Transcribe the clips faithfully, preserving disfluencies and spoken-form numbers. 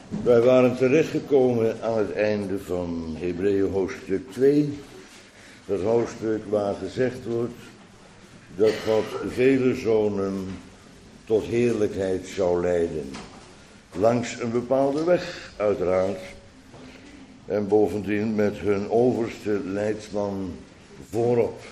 Wij waren terechtgekomen aan het einde van Hebreeën hoofdstuk twee. Dat hoofdstuk waar gezegd wordt dat God vele zonen tot heerlijkheid zou leiden. Langs een bepaalde weg uiteraard. En bovendien met hun overste leidsman voorop.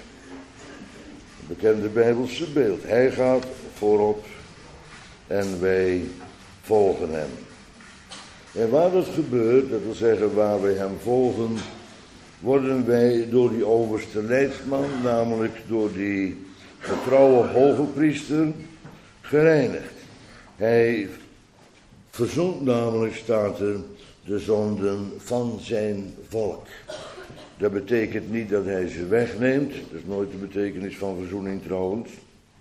Het bekende Bijbelse beeld. Hij gaat voorop en wij volgen hem. En waar dat gebeurt, dat wil zeggen waar wij hem volgen, worden wij door die overste leidsman, namelijk door die getrouwe hoge priester, gereinigd. Hij verzoent namelijk, staat er, de zonden van zijn volk. Dat betekent niet dat hij ze wegneemt, dat is nooit de betekenis van verzoening trouwens.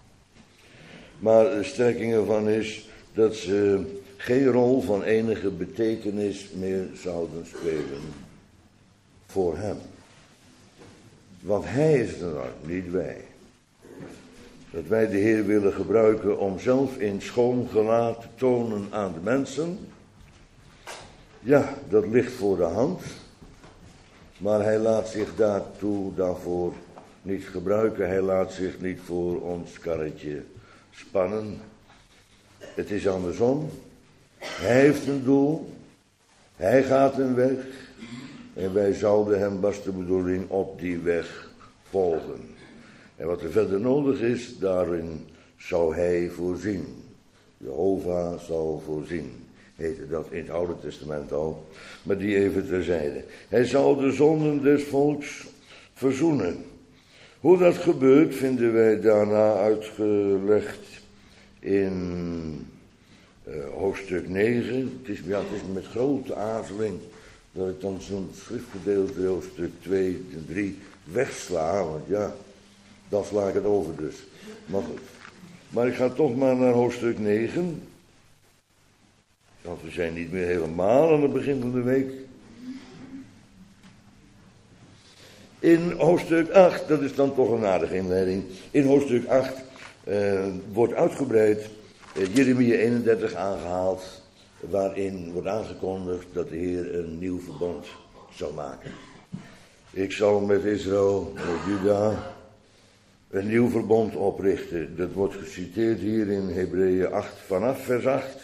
Maar de strekking ervan is dat ze geen rol van enige betekenis meer zouden spelen voor hem. Want hij is er nog, niet wij. Dat wij de Heer willen gebruiken om zelf in schoon gelaat te tonen aan de mensen. Ja, dat ligt voor de hand. Maar hij laat zich daartoe, daarvoor niet gebruiken. Hij laat zich niet voor ons karretje spannen. Het is andersom. Hij heeft een doel. Hij gaat een weg. En wij zouden hem, was de bedoeling, op die weg volgen. En wat er verder nodig is, daarin zou hij voorzien. Jehovah zal voorzien. Heette dat in het Oude Testament al. Maar die even terzijde. Hij zal de zonden des volks verzoenen. Hoe dat gebeurt vinden wij daarna uitgelegd in uh, hoofdstuk negen. Het is, ja, het is met grote aarzeling dat ik dan zo'n schriftgedeelte hoofdstuk twee en drie wegsla. Want ja, dan sla ik het over dus. Maar goed. Maar ik ga toch maar naar hoofdstuk negen. Want we zijn niet meer helemaal aan het begin van de week. In hoofdstuk acht, dat is dan toch een aardige inleiding. In hoofdstuk acht uh, wordt uitgebreid uh, Jeremia eenendertig aangehaald. Waarin wordt aangekondigd dat de Heer een nieuw verbond zal maken. Ik zal met Israël, met Juda, een nieuw verbond oprichten. Dat wordt geciteerd hier in Hebreeën acht vanaf vers acht.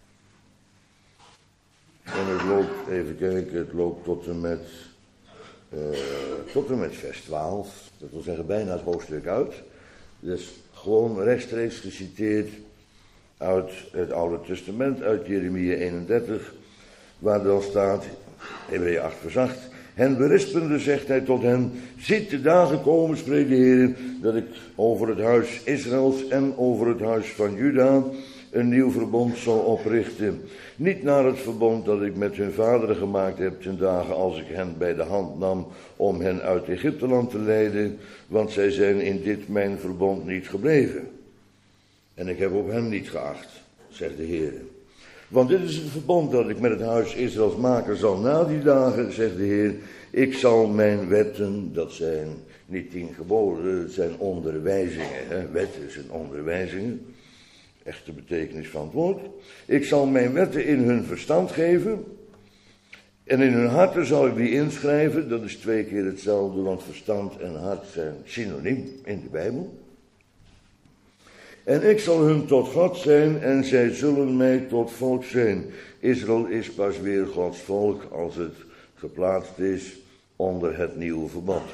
En het loopt, even kijken, het loopt tot en met, uh, tot en met vers twaalf. Dat wil zeggen bijna het hoofdstuk uit. Dus gewoon rechtstreeks geciteerd uit het Oude Testament, uit Jeremia eenendertig. Waar dan staat, Hebreeën acht vers acht. Hen berispende zegt hij tot hen, ziet de dagen komen, spreekt de Heer, dat ik over het huis Israëls en over het huis van Juda een nieuw verbond zal oprichten. Niet naar het verbond dat ik met hun vaderen gemaakt heb ten dagen als ik hen bij de hand nam om hen uit Egypteland te leiden, want zij zijn in dit mijn verbond niet gebleven. En ik heb op hen niet geacht, zegt de Heer. Want dit is het verbond dat ik met het huis Israëls maken zal na die dagen, zegt de Heer. Ik zal mijn wetten, dat zijn niet tien geboden, dat zijn onderwijzingen. Hè? Wetten zijn onderwijzingen. Echte betekenis van het woord. Ik zal mijn wetten in hun verstand geven. En in hun harten zal ik die inschrijven. Dat is twee keer hetzelfde, want verstand en hart zijn synoniem in de Bijbel. En ik zal hun tot God zijn en zij zullen mij tot volk zijn. Israël is pas weer Gods volk als het geplaatst is onder het nieuwe verbond.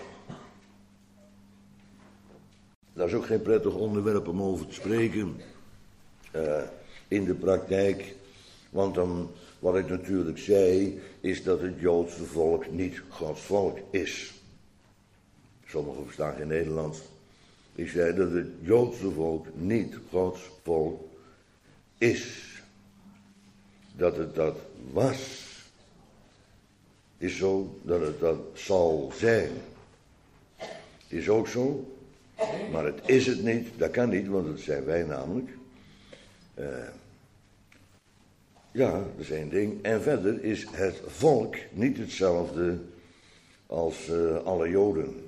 Dat is ook geen prettig onderwerp om over te spreken uh, in de praktijk. Want dan, wat ik natuurlijk zei, is dat het Joodse volk niet Gods volk is. Sommigen verstaan geen Nederlands. Ik zei dat het Joodse volk niet Gods volk is. Dat het dat was. Is zo dat het dat zal zijn. Is ook zo. Maar het is het niet. Dat kan niet, want dat zijn wij namelijk. Uh, ja, dat is één ding. En verder is het volk niet hetzelfde als uh, alle Joden.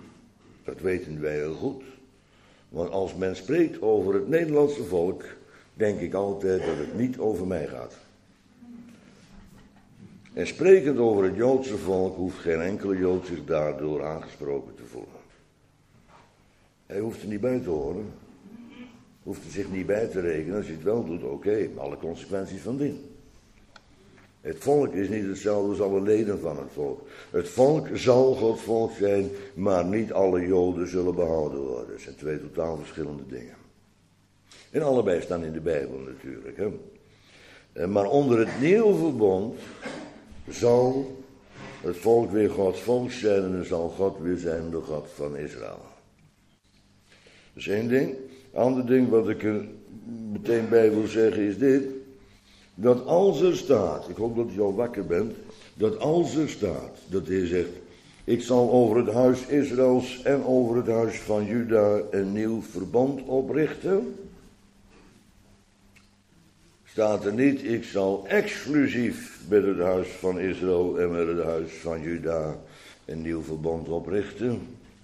Dat weten wij heel goed. Want als men spreekt over het Nederlandse volk, denk ik altijd dat het niet over mij gaat. En sprekend over het Joodse volk hoeft geen enkele Jood zich daardoor aangesproken te voelen. Hij hoeft er niet bij te horen. Hoeft er zich niet bij te rekenen. Als hij het wel doet, oké, okay, alle consequenties van dien. Het volk is niet hetzelfde als alle leden van het volk. Het volk zal Gods volk zijn, maar niet alle Joden zullen behouden worden. Dat zijn twee totaal verschillende dingen. En allebei staan in de Bijbel natuurlijk. Hè? Maar onder het nieuwe verbond zal het volk weer Gods volk zijn en zal God weer zijn de God van Israël. Dat is één ding. Ander ding wat ik er meteen bij wil zeggen is dit. Dat als er staat, ik hoop dat u al wakker bent, dat als er staat, dat hij zegt, ik zal over het huis Israëls en over het huis van Juda een nieuw verbond oprichten. Staat er niet, ik zal exclusief met het huis van Israël en met het huis van Juda een nieuw verbond oprichten.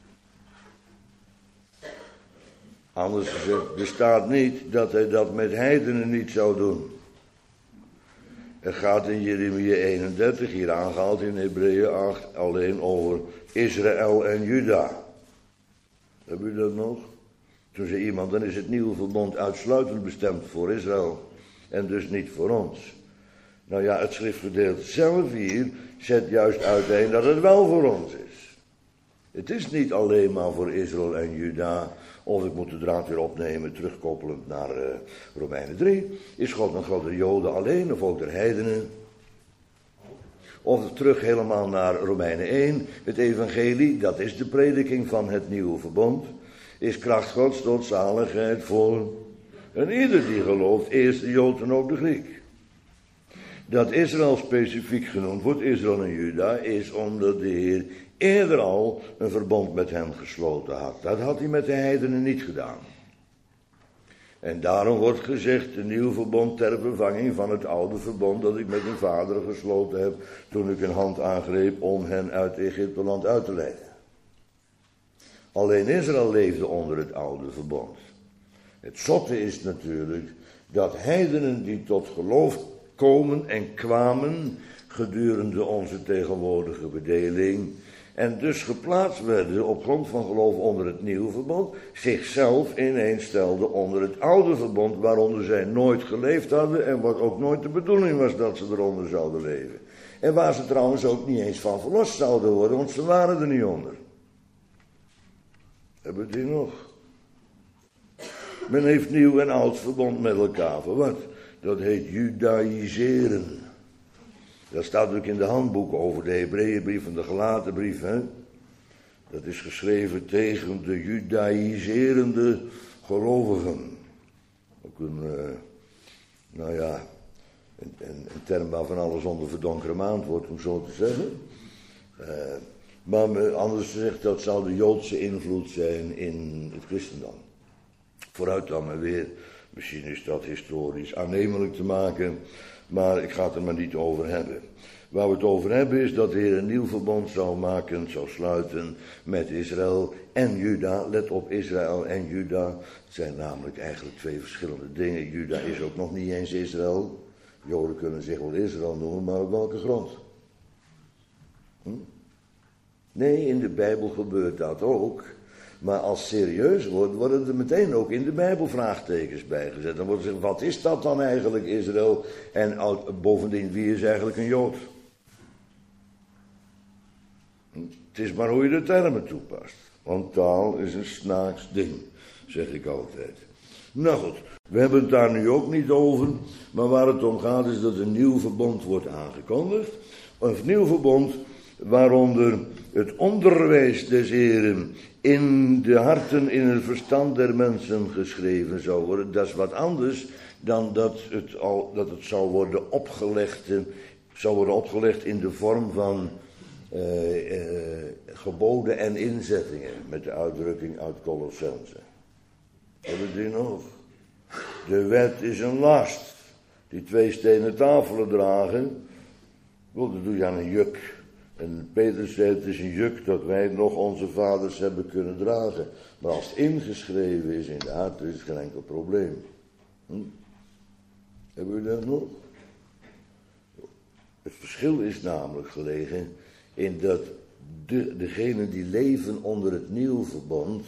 Anders gezegd, er staat niet dat hij dat met heidenen niet zou doen. Het gaat in Jeremia eenendertig, hier aangehaald in Hebreeën acht, alleen over Israël en Juda. Heb u dat nog? Toen zei iemand, dan is het nieuwe verbond uitsluitend bestemd voor Israël en dus niet voor ons. Nou ja, het schriftgedeelte zelf hier zet juist uiteen dat het wel voor ons is. Het is niet alleen maar voor Israël en Juda. Of ik moet de draad weer opnemen, terugkoppelend naar uh, Romeinen drie. Is God een God der Joden alleen of ook der heidenen? Of terug helemaal naar Romeinen één. Het evangelie, dat is de prediking van het nieuwe verbond. Is kracht Gods tot zaligheid voor en ieder die gelooft, eerst de Jood en ook de Griek. Dat Israël specifiek genoemd wordt, Israël en Juda, is omdat de Heer eerder al een verbond met hen gesloten had. Dat had hij met de heidenen niet gedaan. En daarom wordt gezegd, een nieuw verbond ter vervanging van het oude verbond dat ik met hun vader gesloten heb, toen ik een hand aangreep om hen uit Egypteland uit te leiden. Alleen Israël leefde onder het oude verbond. Het zotte is natuurlijk dat heidenen die tot geloof komen en kwamen gedurende onze tegenwoordige bedeling en dus geplaatst werden op grond van geloof onder het nieuwe verbond, zichzelf ineens stelden onder het oude verbond waaronder zij nooit geleefd hadden en wat ook nooit de bedoeling was dat ze eronder zouden leven. En waar ze trouwens ook niet eens van verlost zouden worden, want ze waren er niet onder. Hebben we die nog? Men heeft nieuw en oud verbond met elkaar. Voor wat? Dat heet judaïseren. Dat staat ook in de handboeken over de Hebreeënbrief en de Galatenbrief. Hè? Dat is geschreven tegen de judaïserende gelovigen. Ook een, uh, nou ja, een, een, een term waarvan alles onder verdonkere maand wordt, om zo te zeggen. Uh, maar anders gezegd, dat zou de Joodse invloed zijn in het christendom. Vooruit dan maar weer, misschien is dat historisch aannemelijk te maken, maar ik ga het er maar niet over hebben. Waar we het over hebben is dat de Heer een nieuw verbond zou maken, zou sluiten met Israël en Juda. Let op, Israël en Juda, het zijn namelijk eigenlijk twee verschillende dingen. Juda is ook nog niet eens Israël. Joden kunnen zich wel Israël noemen, maar op welke grond? Hm? Nee, in de Bijbel gebeurt dat ook. Maar als serieus wordt, worden er meteen ook in de Bijbel vraagtekens bijgezet. Dan wordt er gezegd, wat is dat dan eigenlijk, Israël? En bovendien, wie is eigenlijk een Jood? Het is maar hoe je de termen toepast. Want taal is een snaaks ding, zeg ik altijd. Nou goed, we hebben het daar nu ook niet over. Maar waar het om gaat is dat een nieuw verbond wordt aangekondigd. Een nieuw verbond waaronder het onderwijs des Heren in de harten, in het verstand der mensen geschreven zou worden. Dat is wat anders dan dat het, al, dat het zou worden opgelegd, zou worden opgelegd in de vorm van uh, uh, geboden en inzettingen, met de uitdrukking uit Colossense. Hebben we die nog? De wet is een last. Die twee stenen tafelen dragen, wel, dat doe je aan een juk. En Petrus zei, het is een juk dat wij nog onze vaders hebben kunnen dragen. Maar als het ingeschreven is in de hart, is het geen enkel probleem. Hm? Hebben we dat nog? Het verschil is namelijk gelegen in dat de, degenen die leven onder het nieuwe verbond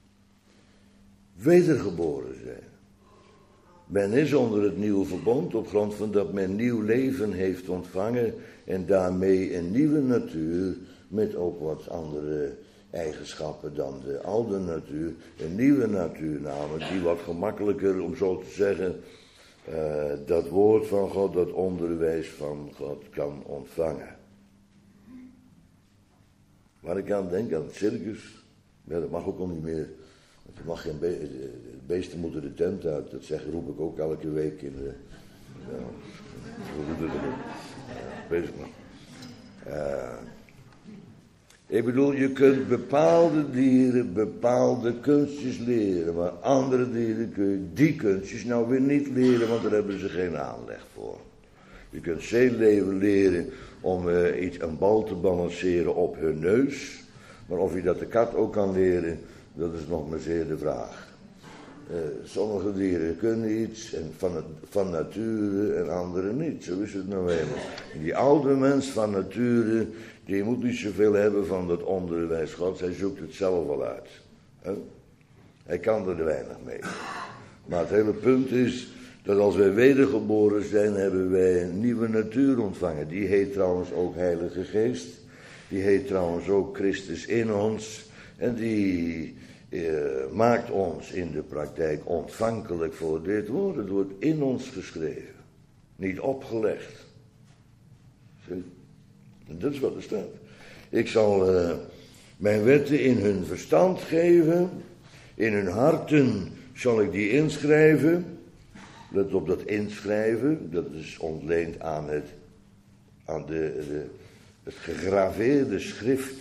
wedergeboren zijn. Men is onder het nieuwe verbond op grond van dat men nieuw leven heeft ontvangen en daarmee een nieuwe natuur met ook wat andere eigenschappen dan de oude natuur. Een nieuwe natuur namelijk die wat gemakkelijker, om zo te zeggen, uh, dat woord van God, dat onderwijs van God kan ontvangen. Waar ik aan denk, aan het circus, ja, dat mag ook al niet meer. Je mag geen be- de beesten moeten de tent uit, dat zeg, roep ik ook elke week in de. Ja, hoe doet het ermee? Ja, bezig maar. Uh, ik bedoel, je kunt bepaalde dieren bepaalde kunstjes leren, maar andere dieren kun je die kunstjes nou weer niet leren, want daar hebben ze geen aanleg voor. Je kunt zeeleeuwen leren om uh, iets, een bal te balanceren op hun neus, maar of je dat de kat ook kan leren, dat is nog maar zeer de vraag. Uh, sommige dieren kunnen iets en van, het, van nature en andere niet. Zo is het nou eenmaal. Die oude mens van nature, die moet niet zoveel hebben van dat onderwijs Gods. Hij zoekt het zelf wel uit. He? Hij kan er weinig mee. Maar het hele punt is dat als wij wedergeboren zijn, hebben wij een nieuwe natuur ontvangen. Die heet trouwens ook Heilige Geest. Die heet trouwens ook Christus in ons. En die eh, maakt ons in de praktijk ontvankelijk voor dit woord. Het wordt in ons geschreven. Niet opgelegd. Zie? En dat is wat er staat. Ik zal uh, mijn wetten in hun verstand geven. In hun harten zal ik die inschrijven. Let op dat inschrijven. Dat is ontleend aan het, aan de, de, het gegraveerde schrift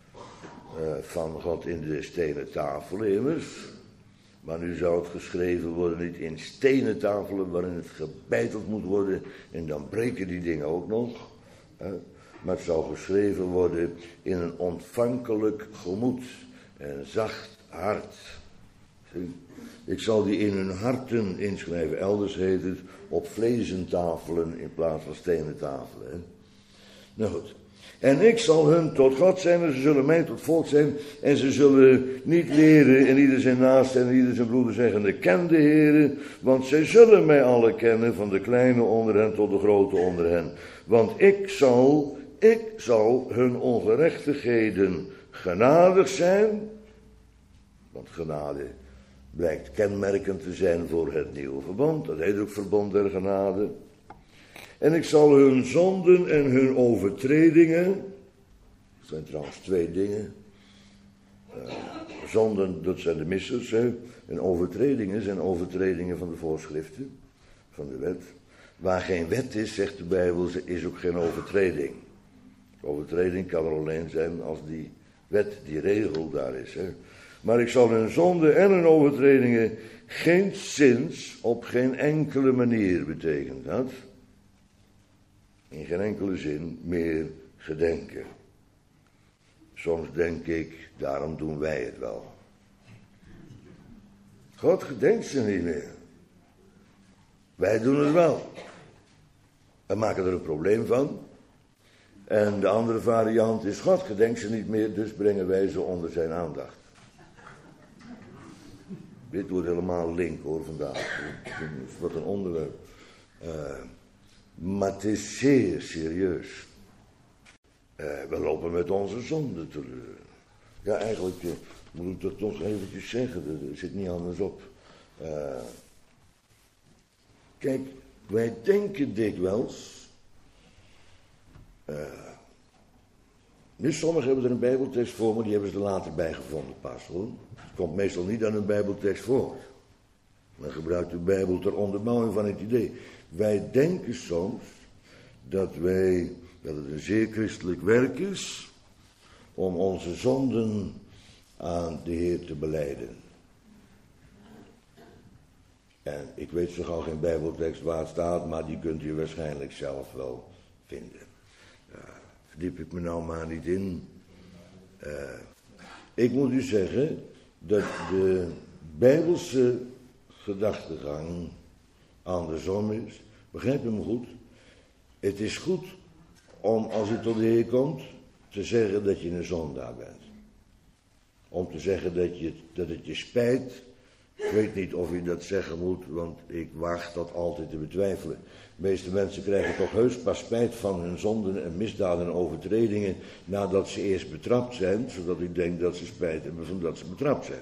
uh, van God in de stenen tafel immers. Maar nu zou het geschreven worden niet in stenen tafelen waarin het gebeiteld moet worden. En dan breken die dingen ook nog. Uh, Maar het zal geschreven worden in een ontvankelijk gemoed en zacht hart. Zie? Ik zal die in hun harten inschrijven. Elders heet het op vlezentafelen in plaats van stenen tafelen. Hè? Nou goed. En ik zal hun tot God zijn en ze zullen mij tot volk zijn. En ze zullen niet leren en ieder zijn naast en ieder zijn broeder zeggende, ken de Heere. Want zij zullen mij alle kennen, van de kleine onder hen tot de grote onder hen. Want ik zal... Ik zal hun ongerechtigheden genadig zijn, want genade blijkt kenmerkend te zijn voor het nieuwe verbond, dat heet ook verbond der genade. En ik zal hun zonden en hun overtredingen, dat zijn trouwens twee dingen, uh, zonden, dat zijn de missers, hè, en overtredingen zijn overtredingen van de voorschriften, van de wet. Waar geen wet is, zegt de Bijbel, is ook geen overtreding. Overtreding kan er alleen zijn als die wet, die regel daar is. Hè. Maar ik zal hun zonde en hun overtredingen geen zins op geen enkele manier, betekent dat. In geen enkele zin meer gedenken. Soms denk ik, daarom doen wij het wel. God gedenkt ze niet meer. Wij doen het wel. En maken er een probleem van. En de andere variant is, God gedenkt ze niet meer, dus brengen wij ze onder zijn aandacht. Dit wordt helemaal link hoor vandaag. Wat een onderwerp. Uh, maar het is zeer serieus. Uh, we lopen met onze zonde teleur. Ja, eigenlijk uh, moet ik dat toch eventjes zeggen, er zit niet anders op. Uh, kijk, wij denken dikwijls... Uh, nu, sommigen hebben er een bijbeltekst voor, maar die hebben ze er later bij gevonden pas hoor. Het komt meestal niet aan een bijbeltekst voor. Men gebruikt de Bijbel ter onderbouwing van het idee. Wij denken soms dat wij, dat het een zeer christelijk werk is om onze zonden aan de Heer te belijden. En ik weet zo gauw geen bijbeltekst waar het staat, maar die kunt u waarschijnlijk zelf wel vinden. Uh, verdiep ik me nou maar niet in. Uh, ik moet u zeggen dat de Bijbelse gedachtegang andersom is. Begrijp je me goed? Het is goed om, als je tot de Heer komt, te zeggen dat je een zondaar bent. Om te zeggen dat, je, dat het je spijt. Ik weet niet of je dat zeggen moet, want ik waag dat altijd te betwijfelen. De meeste mensen krijgen toch heus pas spijt van hun zonden en misdaden en overtredingen nadat ze eerst betrapt zijn, zodat ik denk dat ze spijt hebben van dat ze betrapt zijn.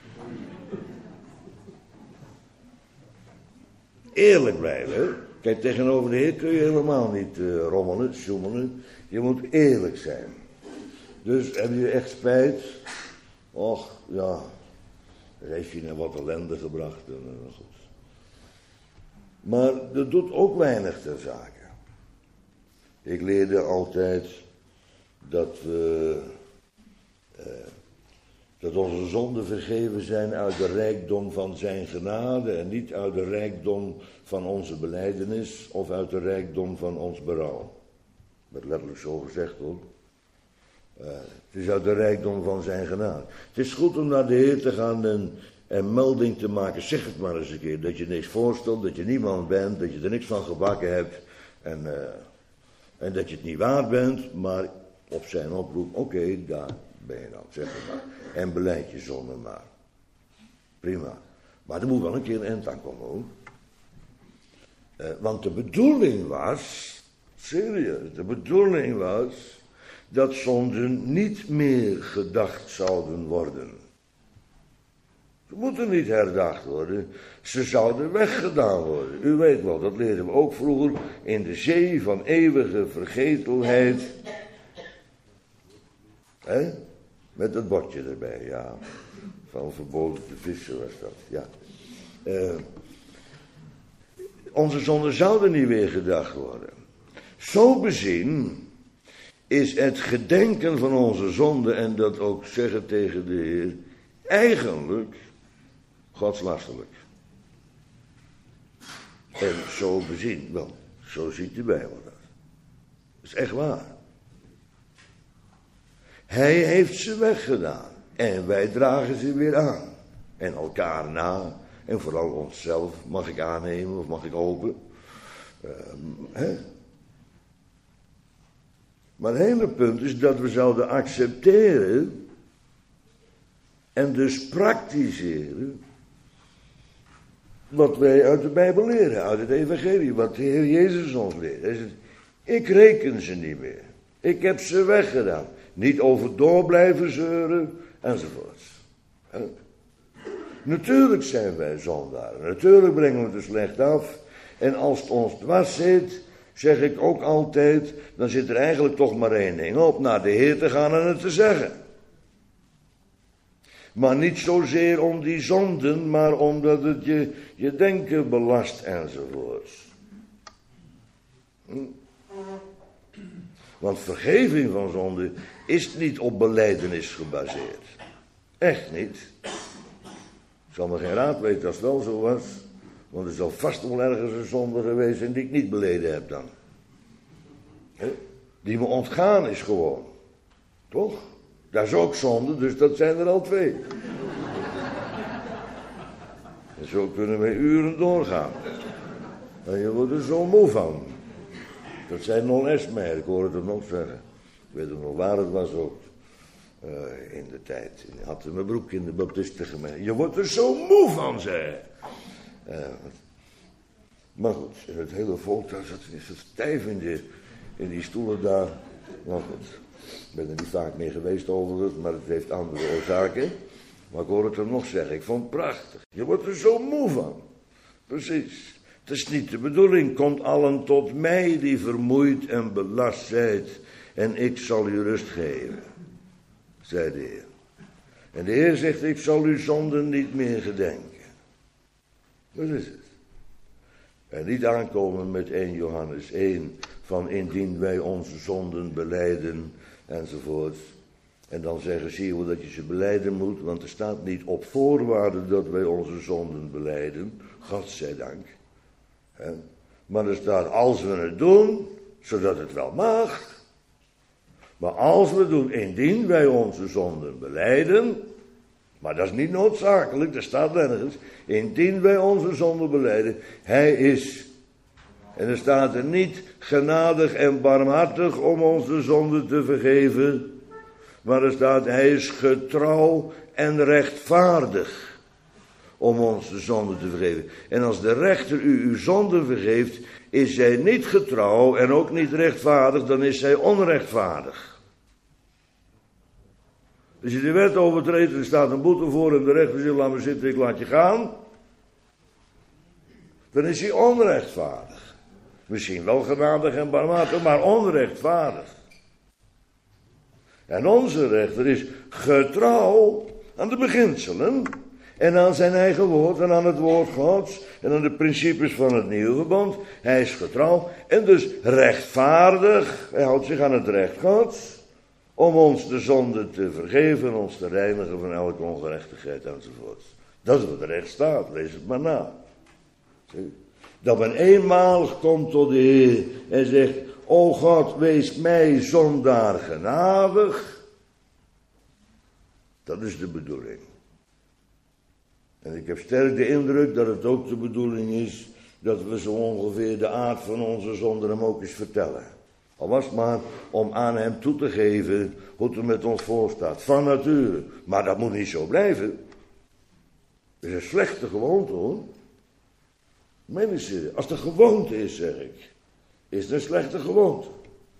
Eerlijk blijven. Kijk, tegenover de Heer kun je helemaal niet uh, rommelen, sjoemelen. Je moet eerlijk zijn. Dus heb je echt spijt? Och, ja, dan heeft je naar wat ellende gebracht. En, uh, goed. Maar dat doet ook weinig ter zake. Ik leerde altijd dat we, uh, dat onze zonden vergeven zijn uit de rijkdom van zijn genade en niet uit de rijkdom van onze belijdenis of uit de rijkdom van ons berouw. Dat werd letterlijk zo gezegd hoor. Uh, het is uit de rijkdom van zijn genade. Het is goed om naar de Heer te gaan en, en melding te maken. Zeg het maar eens een keer. Dat je niks voorstelt, dat je niemand bent, dat je er niks van gebakken hebt. En, uh, en dat je het niet waard bent, maar op zijn oproep, oké, okay, daar ben je dan, zeg het maar. En beleid je zonden maar. Prima. Maar er moet wel een keer een eind aan komen hoor. Uh, want de bedoeling was, serieus, de bedoeling was dat zonden niet meer gedacht zouden worden. Ze moeten niet herdacht worden, ze zouden weggedaan worden. U weet wel, dat leerden we ook vroeger in de zee van eeuwige vergetelheid. Hè? Met dat bordje erbij, ja. Van verboden te vissen was dat, ja. Uh, onze zonden zouden niet weer gedacht worden. Zo bezien is het gedenken van onze zonde en dat ook zeggen tegen de Heer eigenlijk godslasterlijk. En zo bezien, wel, zo ziet de Bijbel dat. Dat is echt waar. Hij heeft ze weggedaan en wij dragen ze weer aan. En elkaar na en vooral onszelf mag ik aannemen of mag ik hopen. Uh, hè? Maar het hele punt is dat we zouden accepteren en dus praktiseren wat wij uit de Bijbel leren, uit het evangelie, wat de Heer Jezus ons leert. Hij zegt, ik reken ze niet meer. Ik heb ze weggedaan. Niet over door blijven zeuren, enzovoort. Natuurlijk zijn wij zondaren. Natuurlijk brengen we het er slecht af. En als het ons dwars zit, zeg ik ook altijd, dan zit er eigenlijk toch maar één ding op, naar de Heer te gaan en het te zeggen. Maar niet zozeer om die zonden, maar omdat het je, je denken belast enzovoort. Hm? Want vergeving van zonde is niet op belijdenis gebaseerd. Echt niet. Ik zal me geen raad weten als het wel zo was. Want er zal vast wel ergens een zonde geweest zijn die ik niet beleden heb dan. He? Die me ontgaan is gewoon. Toch? Dat is ook zonde, dus dat zijn er al twee. En zo kunnen we uren doorgaan. En je wordt er zo moe van. Dat zei Non Esmeijer, ik hoor het hem nog zeggen. Ik weet ook nog waar het was ook. Uh, in de tijd. Ik had mijn broek in de baptistengemeente. Je wordt er zo moe van, zei uh, Maar goed, in het hele volk, daar zat het stijf in, de, in die stoelen daar. Maar goed, ik ben er niet vaak mee geweest overigens, maar het heeft andere oorzaken. Maar ik hoor het hem nog zeggen, ik vond het prachtig. Je wordt er zo moe van. Precies. Het is niet de bedoeling, komt allen tot mij die vermoeid en belast zijt, en ik zal u rust geven, zei de Heer. En de Heer zegt, ik zal uw zonden niet meer gedenken. Dat is het. En niet aankomen met eerste Johannes één, van indien wij onze zonden belijden, enzovoort. En dan zeggen, zie je dat je ze belijden moet, want er staat niet op voorwaarde dat wij onze zonden belijden, godzijdank. He? Maar er staat, als we het doen, zodat het wel mag. Maar als we doen, indien wij onze zonden belijden, maar dat is niet noodzakelijk, dat staat nergens. Indien wij onze zonden belijden, hij is En er staat er niet genadig en barmhartig om ons de zonde te vergeven. Maar er staat, hij is getrouw en rechtvaardig om ons de zonde te vergeven. En als de rechter u uw zonde vergeeft, is zij niet getrouw en ook niet rechtvaardig, dan is zij onrechtvaardig. Als je de wet overtreedt, er staat een boete voor en de rechter zegt, laat me zitten, ik laat je gaan. Dan is hij onrechtvaardig. Misschien wel genadig en barmhartig, maar onrechtvaardig. En onze rechter is getrouw aan de beginselen en aan zijn eigen woord en aan het woord Gods en aan de principes van het nieuwe verbond. Hij is getrouw en dus rechtvaardig. Hij houdt zich aan het recht Gods om ons de zonde te vergeven, ons te reinigen van elke ongerechtigheid enzovoort. Dat is wat er recht staat, lees het maar na. Dat men eenmaal komt tot de Heer en zegt, o God, wees mij zondaar genadig. Dat is de bedoeling. En ik heb sterk de indruk dat het ook de bedoeling is dat we zo ongeveer de aard van onze zonde hem ook eens vertellen. Al was het maar om aan hem toe te geven hoe het er met ons voor staat. Van nature. Maar dat moet niet zo blijven. Dat is een slechte gewoonte hoor. Mensen, als het een gewoonte is, zeg ik, is het een slechte gewoonte.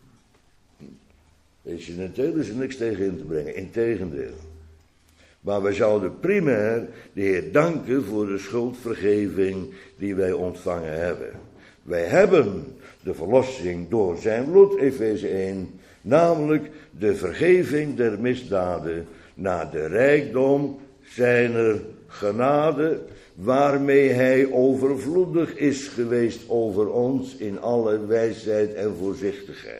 Incidenteel is er niks tegen in te brengen, integendeel. Maar wij zouden primair de Heer danken voor de schuldvergeving die wij ontvangen hebben. Wij hebben de verlossing door zijn bloed, Efeze één, namelijk de vergeving der misdaden naar de rijkdom zijner genade, waarmee hij overvloedig is geweest over ons in alle wijsheid en voorzichtigheid.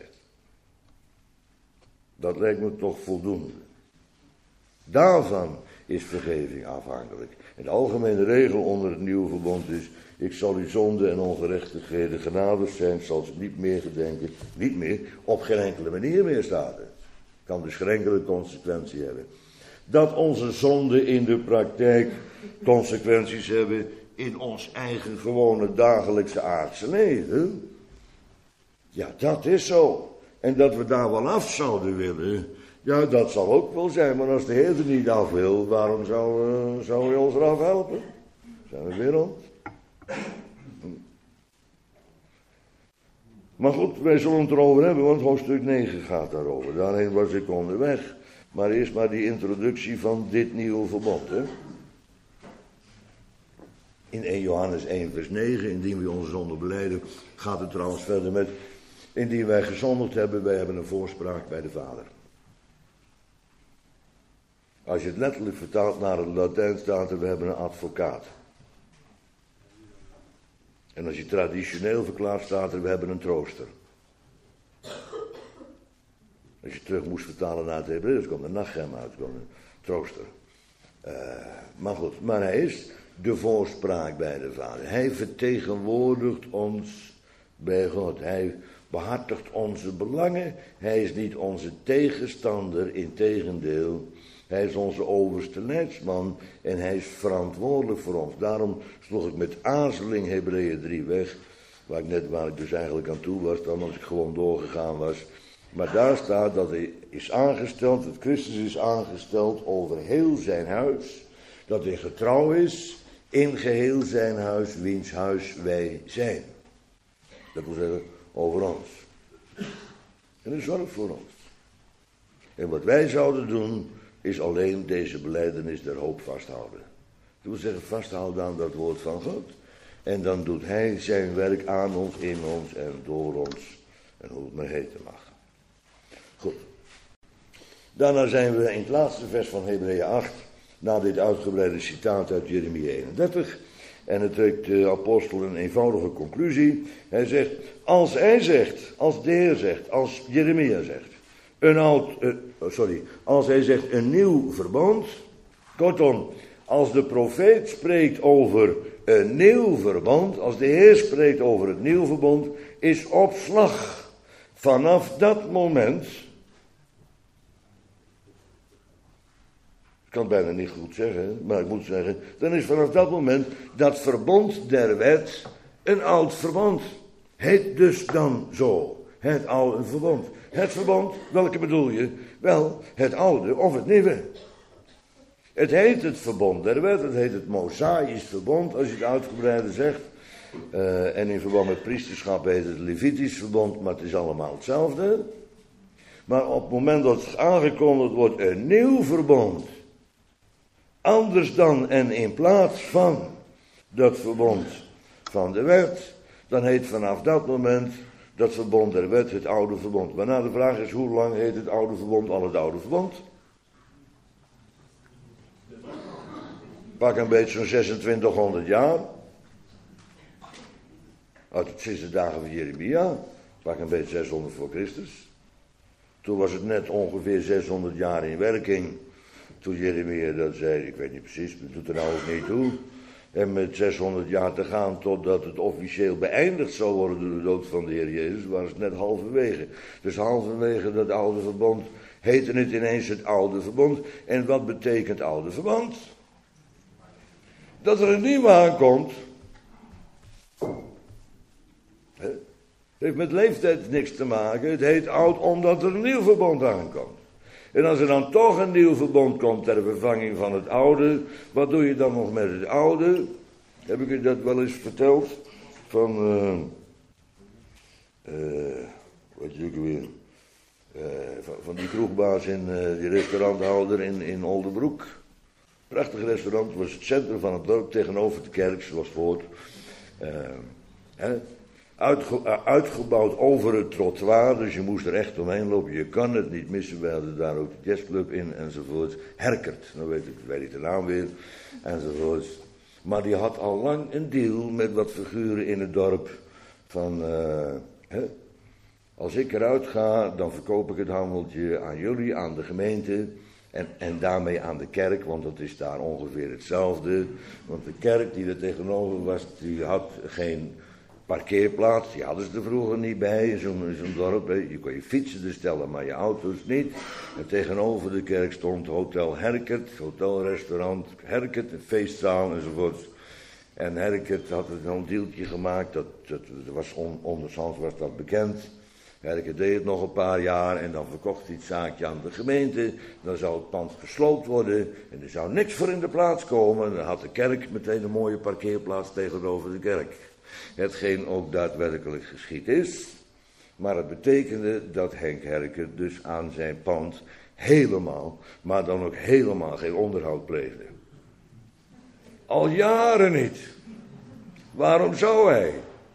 Dat lijkt me toch voldoende. Daarvan is vergeving afhankelijk. En de algemene regel onder het nieuwe verbond is, ik zal uw zonde en ongerechtigheden genadig zijn, zal ze niet meer gedenken, niet meer, op geen enkele manier meer staat het. Kan dus geen enkele consequentie hebben. Dat onze zonden in de praktijk consequenties hebben in ons eigen gewone dagelijkse aardse leven. Ja, dat is zo. En dat we daar wel af zouden willen, ja, dat zal ook wel zijn. Maar als de Heer er niet af wil, waarom zou, uh, zou hij ons eraf helpen? Zijn we weer rond? Maar goed, wij zullen het erover hebben, want hoofdstuk negen gaat daarover. Daarheen was ik onderweg. Maar eerst maar die introductie van dit nieuwe verbond, hè. In eerste Johannes één vers negen, indien we onze zonde belijden, gaat het trouwens verder met, indien wij gezondigd hebben, wij hebben een voorspraak bij de Vader. Als je het letterlijk vertaalt naar het Latijn staat er, we hebben een advocaat. En als je traditioneel verklaart staat er, we hebben een trooster. Als je terug moest vertalen naar het Hebreeuws, komt een nachem uit, komt een trooster. Uh, maar goed, maar hij is de voorspraak bij de Vader. Hij vertegenwoordigt ons bij God. Hij behartigt onze belangen. Hij is niet onze tegenstander, integendeel. Hij is onze overste leidsman en hij is verantwoordelijk voor ons. Daarom sloeg ik met aarzeling Hebreeën drie weg, waar ik net, waar ik dus eigenlijk aan toe was, dan als ik gewoon doorgegaan was. Maar daar staat dat hij is aangesteld, dat Christus is aangesteld over heel zijn huis, dat hij getrouw is in geheel zijn huis, wiens huis wij zijn. Dat wil zeggen, over ons. En hij zorgt voor ons. En wat wij zouden doen, is alleen deze belijdenis der hoop vasthouden. Dat wil zeggen, vasthouden aan dat woord van God. En dan doet hij zijn werk aan ons, in ons en door ons. En hoe het maar heten mag. Goed. Daarna zijn we in het laatste vers van Hebreeën acht. Na dit uitgebreide citaat uit Jeremia eenendertig. En het trekt de apostel een eenvoudige conclusie. Hij zegt, als hij zegt, als de Heer zegt, als Jeremia zegt. Een oud, uh, sorry, als hij zegt een nieuw verbond. Kortom, als de profeet spreekt over een nieuw verbond, als de Heer spreekt over het nieuw verbond, is op slag vanaf dat moment, ik kan het bijna niet goed zeggen, maar ik moet zeggen, dan is vanaf dat moment dat verbond der wet een oud verbond. heet dus dan zo het oude verbond. Het verbond, welke bedoel je? Wel, het oude of het nieuwe. Het heet het verbond der wet, het heet het Mosaïsch verbond, als je het uitgebreider zegt. Uh, en in verband met priesterschap heet het Levitisch verbond, maar het is allemaal hetzelfde. Maar op het moment dat het aangekondigd wordt, een nieuw verbond, anders dan en in plaats van dat verbond van de wet, dan heet vanaf dat moment dat verbond der wet het oude verbond. Waarna de vraag is, hoe lang heet het oude verbond al het oude verbond? Pak een beetje zo'n zesentwintighonderd jaar. Uit de zesde dagen van Jeremia. Pak een beetje zeshonderd voor Christus. Toen was het net ongeveer zeshonderd jaar in werking. Toen Jeremia dat zei, ik weet niet precies, maar doet er nou ook niet toe. En met zeshonderd jaar te gaan totdat het officieel beëindigd zou worden door de dood van de Heer Jezus, was het net halverwege. Dus halverwege dat oude verbond heette het ineens het oude verbond. En wat betekent oude verbond? Dat er een nieuw aankomt. Het heeft met leeftijd niks te maken. Het heet oud omdat er een nieuw verbond aankomt. En als er dan toch een nieuw verbond komt ter vervanging van het oude, wat doe je dan nog met het oude? Heb ik u dat wel eens verteld? Van, uh, uh, wat je ook weer, uh, van, van die kroegbaas en uh, die restauranthouder in, in Oldebroek. Prachtig restaurant, was het centrum van het dorp tegenover de kerk, zoals gehoord. Uh, hè? Uitge, uitgebouwd over het trottoir, dus je moest er echt omheen lopen. Je kan het niet missen, we hadden daar ook de jazzclub in enzovoort. Herkert, nou weet ik, weet ik de naam weer, enzovoort. Maar die had al lang een deal met wat figuren in het dorp. Van, uh, hè, als ik eruit ga, dan verkoop ik het handeltje aan jullie, aan de gemeente. En, en daarmee aan de kerk, want dat is daar ongeveer hetzelfde. Want de kerk die er tegenover was, die had geen parkeerplaats, die hadden ze er vroeger niet bij in zo'n, zo'n dorp. Je kon je fietsen er stellen, maar je auto's niet. En tegenover de kerk stond Hotel Herkert, hotelrestaurant Herkert, een feestzaal enzovoort. En Herkert had er een deeltje gemaakt, dat, dat, dat was on, ondershands was dat bekend. Herkert deed het nog een paar jaar en dan verkocht hij het zaakje aan de gemeente. Dan zou het pand gesloopt worden en er zou niks voor in de plaats komen. En dan had de kerk meteen een mooie parkeerplaats tegenover de kerk. Hetgeen ook daadwerkelijk geschied is. Maar het betekende dat Henk Herkert dus aan zijn pand helemaal, maar dan ook helemaal geen onderhoud pleegde. Al jaren niet. Waarom zou hij?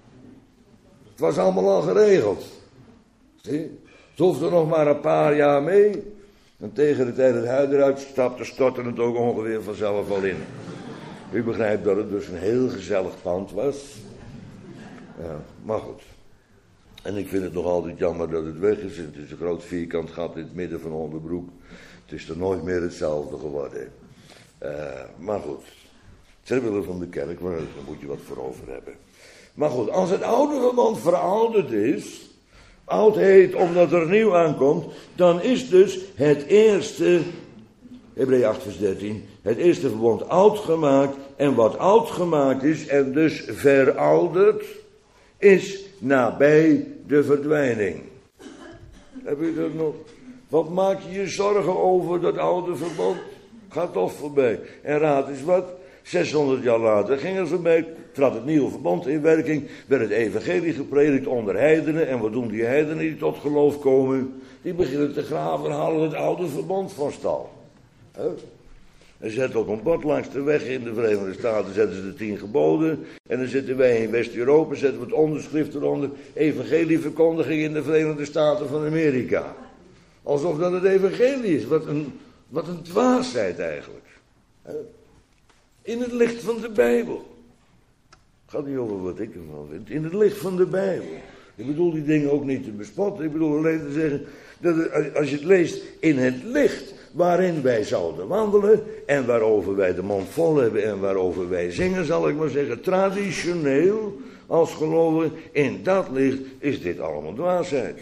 Het was allemaal al geregeld. Zie? Het hoefde nog maar een paar jaar mee. En tegen de tijd dat hij eruit stapte, stortte het ook ongeveer vanzelf al in. U begrijpt dat het dus een heel gezellig pand was. Ja, maar goed. En ik vind het nog altijd jammer dat het weg is. Het is een groot vierkant gat in het midden van Oldebroek. Het is er nooit meer hetzelfde geworden. Uh, maar goed. Ter wille van de kerk, maar daar moet je wat voor over hebben. Maar goed, als het oude verbond verouderd is, oud heet omdat er nieuw aankomt, dan is dus het eerste, Hebreeën acht vers dertien, het eerste verbond oud gemaakt. En wat oud gemaakt is en dus verouderd, is nabij de verdwijning. Heb je dat nog? Wat maak je je zorgen over dat oude verbond? Gaat toch voorbij. En raad eens wat, zeshonderd jaar later ging het voorbij, trad het nieuwe verbond in werking, werd het evangelie gepredikt onder heidenen. En wat doen die heidenen die tot geloof komen? Die beginnen te graven en halen het oude verbond van stal. He? En zetten op een bord langs de weg in de Verenigde Staten, zetten ze de tien geboden. En dan zitten wij in West-Europa, zetten we het onderschrift eronder, evangelieverkondiging in de Verenigde Staten van Amerika. Alsof dat het evangelie is, wat een, wat een dwaasheid eigenlijk. He? In het licht van de Bijbel. Het gaat niet over wat ik ervan vind. In het licht van de Bijbel. Ik bedoel die dingen ook niet te bespotten. Ik bedoel alleen te zeggen, dat het, als je het leest in het licht waarin wij zouden wandelen en waarover wij de mond vol hebben en waarover wij zingen, zal ik maar zeggen, traditioneel als gelovigen, in dat licht is dit allemaal dwaasheid.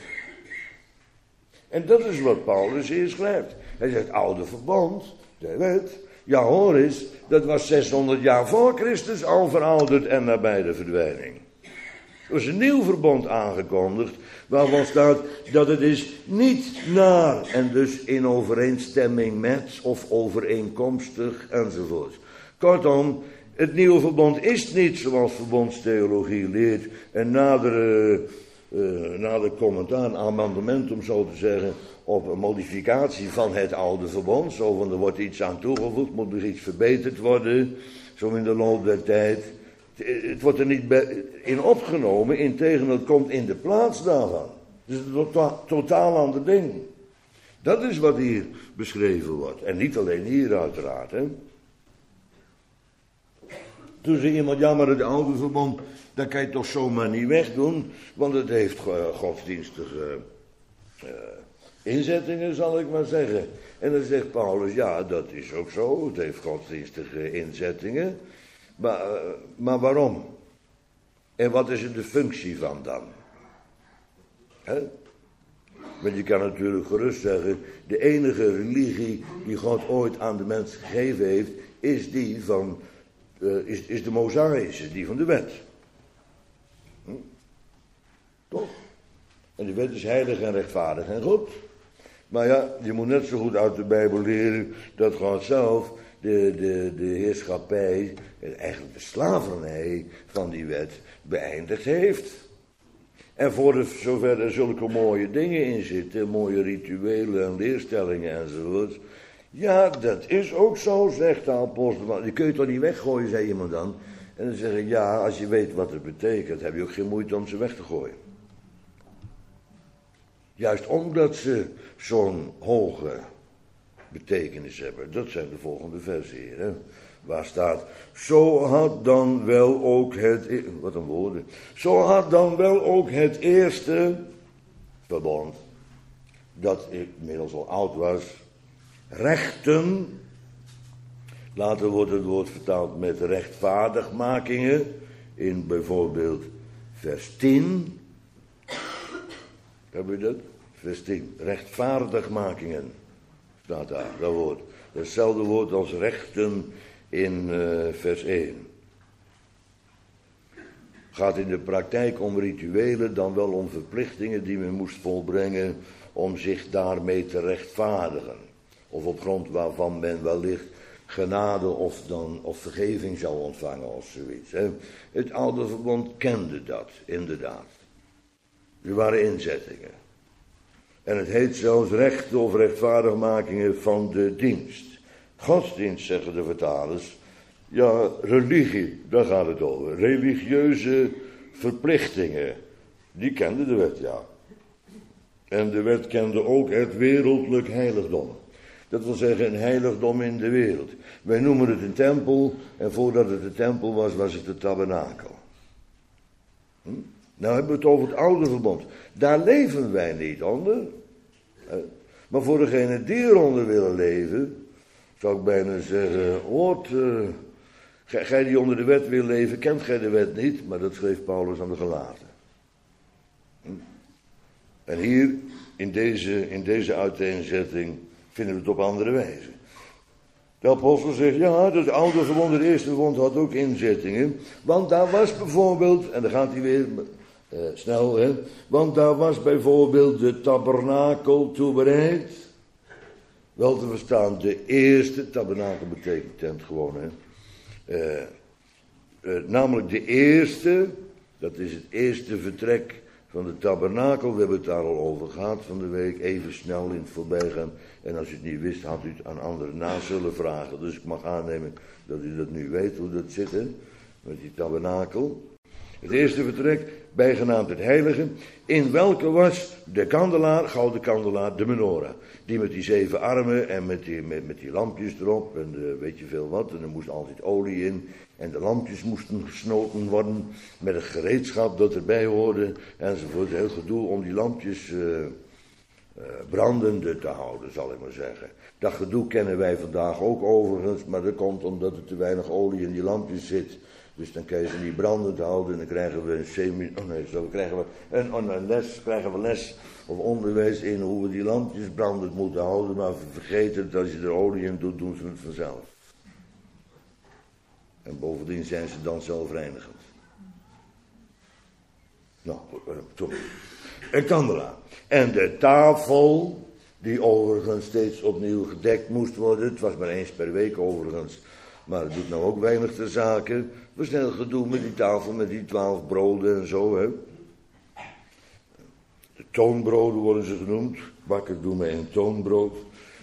En dat is wat Paulus hier schrijft. Hij zegt, oude verbond, de wet, ja hoor eens, dat was zeshonderd jaar voor Christus al verouderd en nabij de verdwijning. Er was een nieuw verbond aangekondigd, waarvan staat dat het is niet naar en dus in overeenstemming met of overeenkomstig enzovoort. Kortom, het nieuwe verbond is niet zoals verbondstheologie leert een nadere, uh, nader commentaar, een amendement om zo te zeggen, op een modificatie van het oude verbond. Zo van er wordt iets aan toegevoegd, moet er iets verbeterd worden, zo in de loop der tijd. Het wordt er niet in opgenomen, integendeel het komt in de plaats daarvan. Het is een tota- totaal ander ding. Dat is wat hier beschreven wordt. En niet alleen hier uiteraard. Hè. Toen zei iemand, ja maar het oude verbond, dat kan je toch zomaar niet wegdoen, want het heeft godsdienstige uh, inzettingen, zal ik maar zeggen. En dan zegt Paulus, ja dat is ook zo, het heeft godsdienstige inzettingen. Maar, uh, maar waarom? En wat is er de functie van dan? He? Want je kan natuurlijk gerust zeggen, de enige religie die God ooit aan de mens gegeven heeft, is die van, uh, is, is de Mosaïsche, die van de wet. Hm? Toch? En de wet is heilig en rechtvaardig en goed. Maar ja, je moet net zo goed uit de Bijbel leren dat God zelf de, de, de heerschappij, eigenlijk de slavernij van die wet beëindigd heeft. En voor de, zover er zulke mooie dingen in zitten, mooie rituelen en leerstellingen enzovoort. Ja, dat is ook zo, zegt de apostel. Die kun je toch niet weggooien, zei iemand dan. En dan zeg ik, ja, als je weet wat het betekent, heb je ook geen moeite om ze weg te gooien. Juist omdat ze zo'n hoge betekenis hebben. Dat zijn de volgende versen hier. Hè? Waar staat, zo had dan wel ook het, wat een woorden, zo had dan wel ook het eerste verbond, dat ik inmiddels al oud was, rechten, later wordt het woord vertaald met rechtvaardigmakingen, in bijvoorbeeld vers tien, heb je dat? Vers tien, rechtvaardigmakingen, staat daar, dat woord. Hetzelfde woord als rechten in uh, vers één. Gaat in de praktijk om rituelen, dan wel om verplichtingen die men moest volbrengen om zich daarmee te rechtvaardigen. Of op grond waarvan men wellicht genade of, dan, of vergeving zou ontvangen of zoiets. Hè. Het oude verbond kende dat, inderdaad. Er waren inzettingen. En het heet zelfs rechten of rechtvaardigmakingen van de dienst. Godsdienst, zeggen de vertalers. Ja, religie, daar gaat het over. Religieuze verplichtingen. Die kende de wet, ja. En de wet kende ook het wereldlijk heiligdom. Dat wil zeggen een heiligdom in de wereld. Wij noemen het een tempel. En voordat het de tempel was, was het de tabernakel. Hm? Nou hebben we het over het oude verbond. Daar leven wij niet onder. Maar voor degenen die eronder willen leven, zou ik bijna zeggen, hoort, uh, gij die onder de wet wil leven, kent gij de wet niet, maar dat schreef Paulus aan de Galaten. Hm? En hier, in deze, in deze uiteenzetting, vinden we het op andere wijze. De apostel zegt, ja, het oude verbond, het eerste verbond had ook inzettingen, want daar was bijvoorbeeld, en dan gaat hij weer... Uh, snel, hè? Want daar was bijvoorbeeld de tabernakel toe bereid. Wel te verstaan, de eerste, tabernakel betekent tent gewoon, hè? Uh, uh, namelijk de eerste, dat is het eerste vertrek van de tabernakel. We hebben het daar al over gehad van de week, even snel in het voorbijgaan. En als u het niet wist, had u het aan anderen na zullen vragen. Dus ik mag aannemen dat u dat nu weet, hoe dat zit, hè? Met die tabernakel. Het eerste vertrek, bijgenaamd het heilige, in welke was de kandelaar, gouden kandelaar, de menorah. Die met die zeven armen en met die, met, met die lampjes erop en de, weet je veel wat. En er moest altijd olie in en de lampjes moesten gesnoten worden met het gereedschap dat erbij hoorde. Enzovoort, heel gedoe om die lampjes uh, uh, brandende te houden, zal ik maar zeggen. Dat gedoe kennen wij vandaag ook overigens, maar dat komt omdat er te weinig olie in die lampjes zit. Dus dan kan je ze niet brandend houden en dan krijgen we een semi... Oh nee, zo krijgen we een, een les, krijgen we les of onderwijs in hoe we die lampjes brandend moeten houden. Maar vergeet het, als je er olie in doet, doen ze het vanzelf. En bovendien zijn ze dan zelfreinigend. Nou, sorry. Een kandelaar. En de tafel, die overigens steeds opnieuw gedekt moest worden. Het was maar eens per week overigens. Maar het doet nou ook weinig ter zake. We snel gedoe met die tafel, met die twaalf broden en zo, hè. De toonbroden worden ze genoemd. Bakker, doe mij een toonbrood.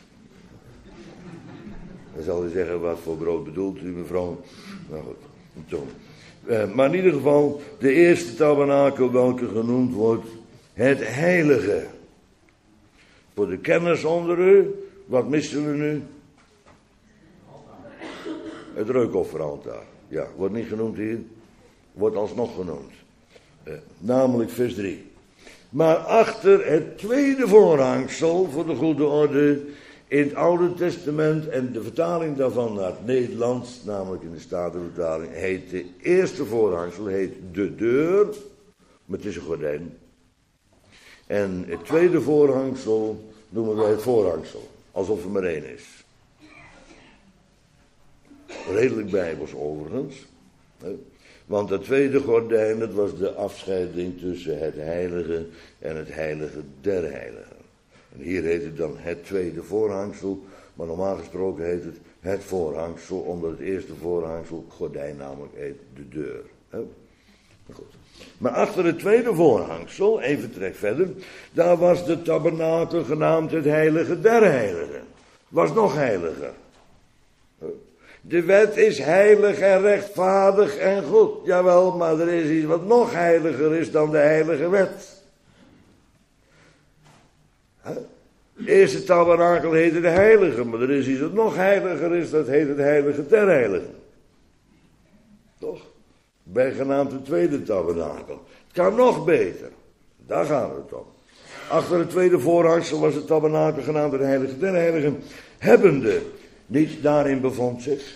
Dan zal hij zeggen, wat voor brood bedoelt u, mevrouw? Nou goed, een toon. Uh, maar in ieder geval, de eerste tabernakel welke genoemd wordt, het heilige. Voor de kenners onder u, wat missen we nu? Het reukofferaltaar. Ja, wordt niet genoemd hier, wordt alsnog genoemd. Uh, namelijk vers drie. Maar achter het tweede voorhangsel, voor de goede orde, in het Oude Testament en de vertaling daarvan naar het Nederlands, namelijk in de Statenvertaling, heet de eerste voorhangsel, heet de deur, maar het is een gordijn. En het tweede voorhangsel noemen wij het voorhangsel, alsof er maar één is. Redelijk bijbels overigens. Want het tweede gordijn, dat was de afscheiding tussen het heilige en het heilige der heiligen. En hier heet het dan het tweede voorhangsel, maar normaal gesproken heet het het voorhangsel, omdat het eerste voorhangsel, gordijn namelijk, heet de deur. He? Goed. Maar achter het tweede voorhangsel, even trek verder, daar was de tabernakel genaamd het heilige der heiligen. Was nog heiliger. De wet is heilig en rechtvaardig en goed. Jawel, maar er is iets wat nog heiliger is dan de heilige wet. De eerste tabernakel heette de heilige, maar er is iets wat nog heiliger is, dat heet het heilige der heiligen. Toch? Bijgenaamd de tweede tabernakel. Het kan nog beter. Daar gaan we het om. Achter het tweede voorhangsel was het tabernakel genaamd de heilige der heiligen. Hebbende, niet daarin bevond zich.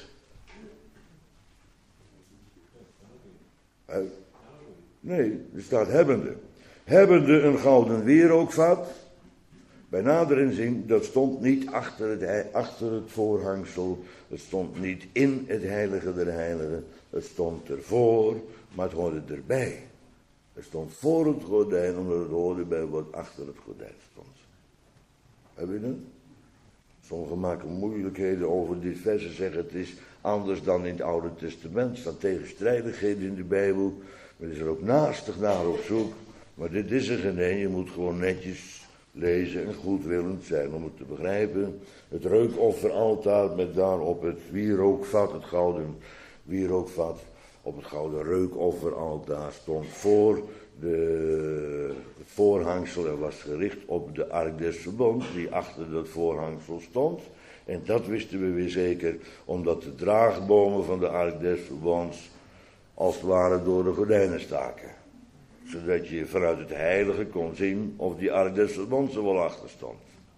Nee, er staat hebbende. Hebbende een gouden wierookvat. Bij nader inzien, dat stond niet achter het, achter het voorhangsel. Het stond niet in het heilige der heiligen. Het stond ervoor, maar het hoorde erbij. Het stond voor het gordijn, omdat het hoorde bij wat achter het gordijn stond. Heb je dat? Sommigen maken moeilijkheden over dit vers en zeggen het is anders dan in het Oude Testament. Er staan tegenstrijdigheden in de Bijbel. Men is er ook naastig naar op zoek. Maar dit is er geen een. Je moet gewoon netjes lezen en goedwillend zijn om het te begrijpen. Het reukofferaltaar met daarop het wierookvat, het gouden wierookvat. Op het gouden reukofferaltaar stond voor de, het voorhangsel en was gericht op de ark des verbonds die achter dat voorhangsel stond. En dat wisten we weer zeker, omdat de draagbomen van de ark des verbonds als het ware door de gordijnen staken. Zodat je vanuit het heilige kon zien of die ark des verbonds er wel achter stond.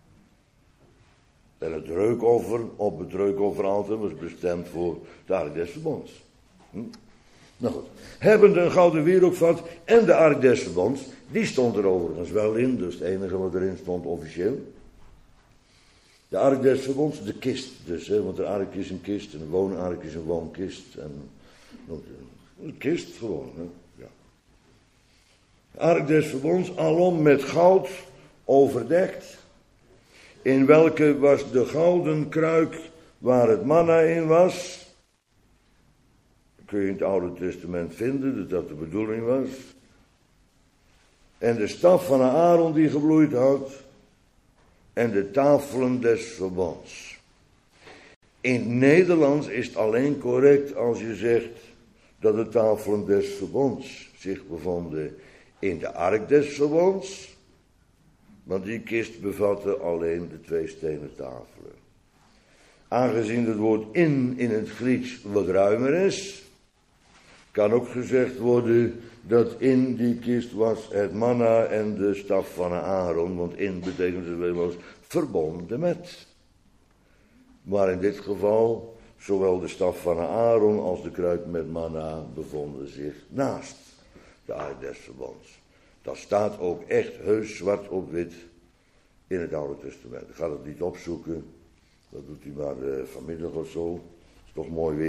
En het reukoffer op het reukofferaltaar was bestemd voor de ark des verbonds. Hm? Nou goed, hebbende een gouden wierookvat en de ark des verbonds, die stond er overigens wel in, dus het enige wat erin stond officieel. De ark des verbonds, de kist dus, hè, want de ark is een kist en een woonark is een woonkist. En, een kist gewoon, hè. Ja. De ark des verbonds, alom met goud overdekt, in welke was de gouden kruik waar het manna in was. Kun je in het Oude Testament vinden dat dat de bedoeling was. En de staf van Aaron die gebloeid had. En de tafelen des verbonds. In het Nederlands is het alleen correct als je zegt dat de tafelen des verbonds zich bevonden in de ark des verbonds. Want die kist bevatte alleen de twee stenen tafelen. Aangezien het woord in in het Grieks wat ruimer is, kan ook gezegd worden dat in die kist was het manna en de staf van Aaron, want in betekent het wel eens verbonden met. Maar in dit geval, zowel de staf van Aaron als de kruik met manna bevonden zich naast de ark des verbonds. Dat staat ook echt heus zwart op wit in het Oude Testament. Ik ga het niet opzoeken, dat doet u maar uh, vanmiddag of zo, is toch mooi weer.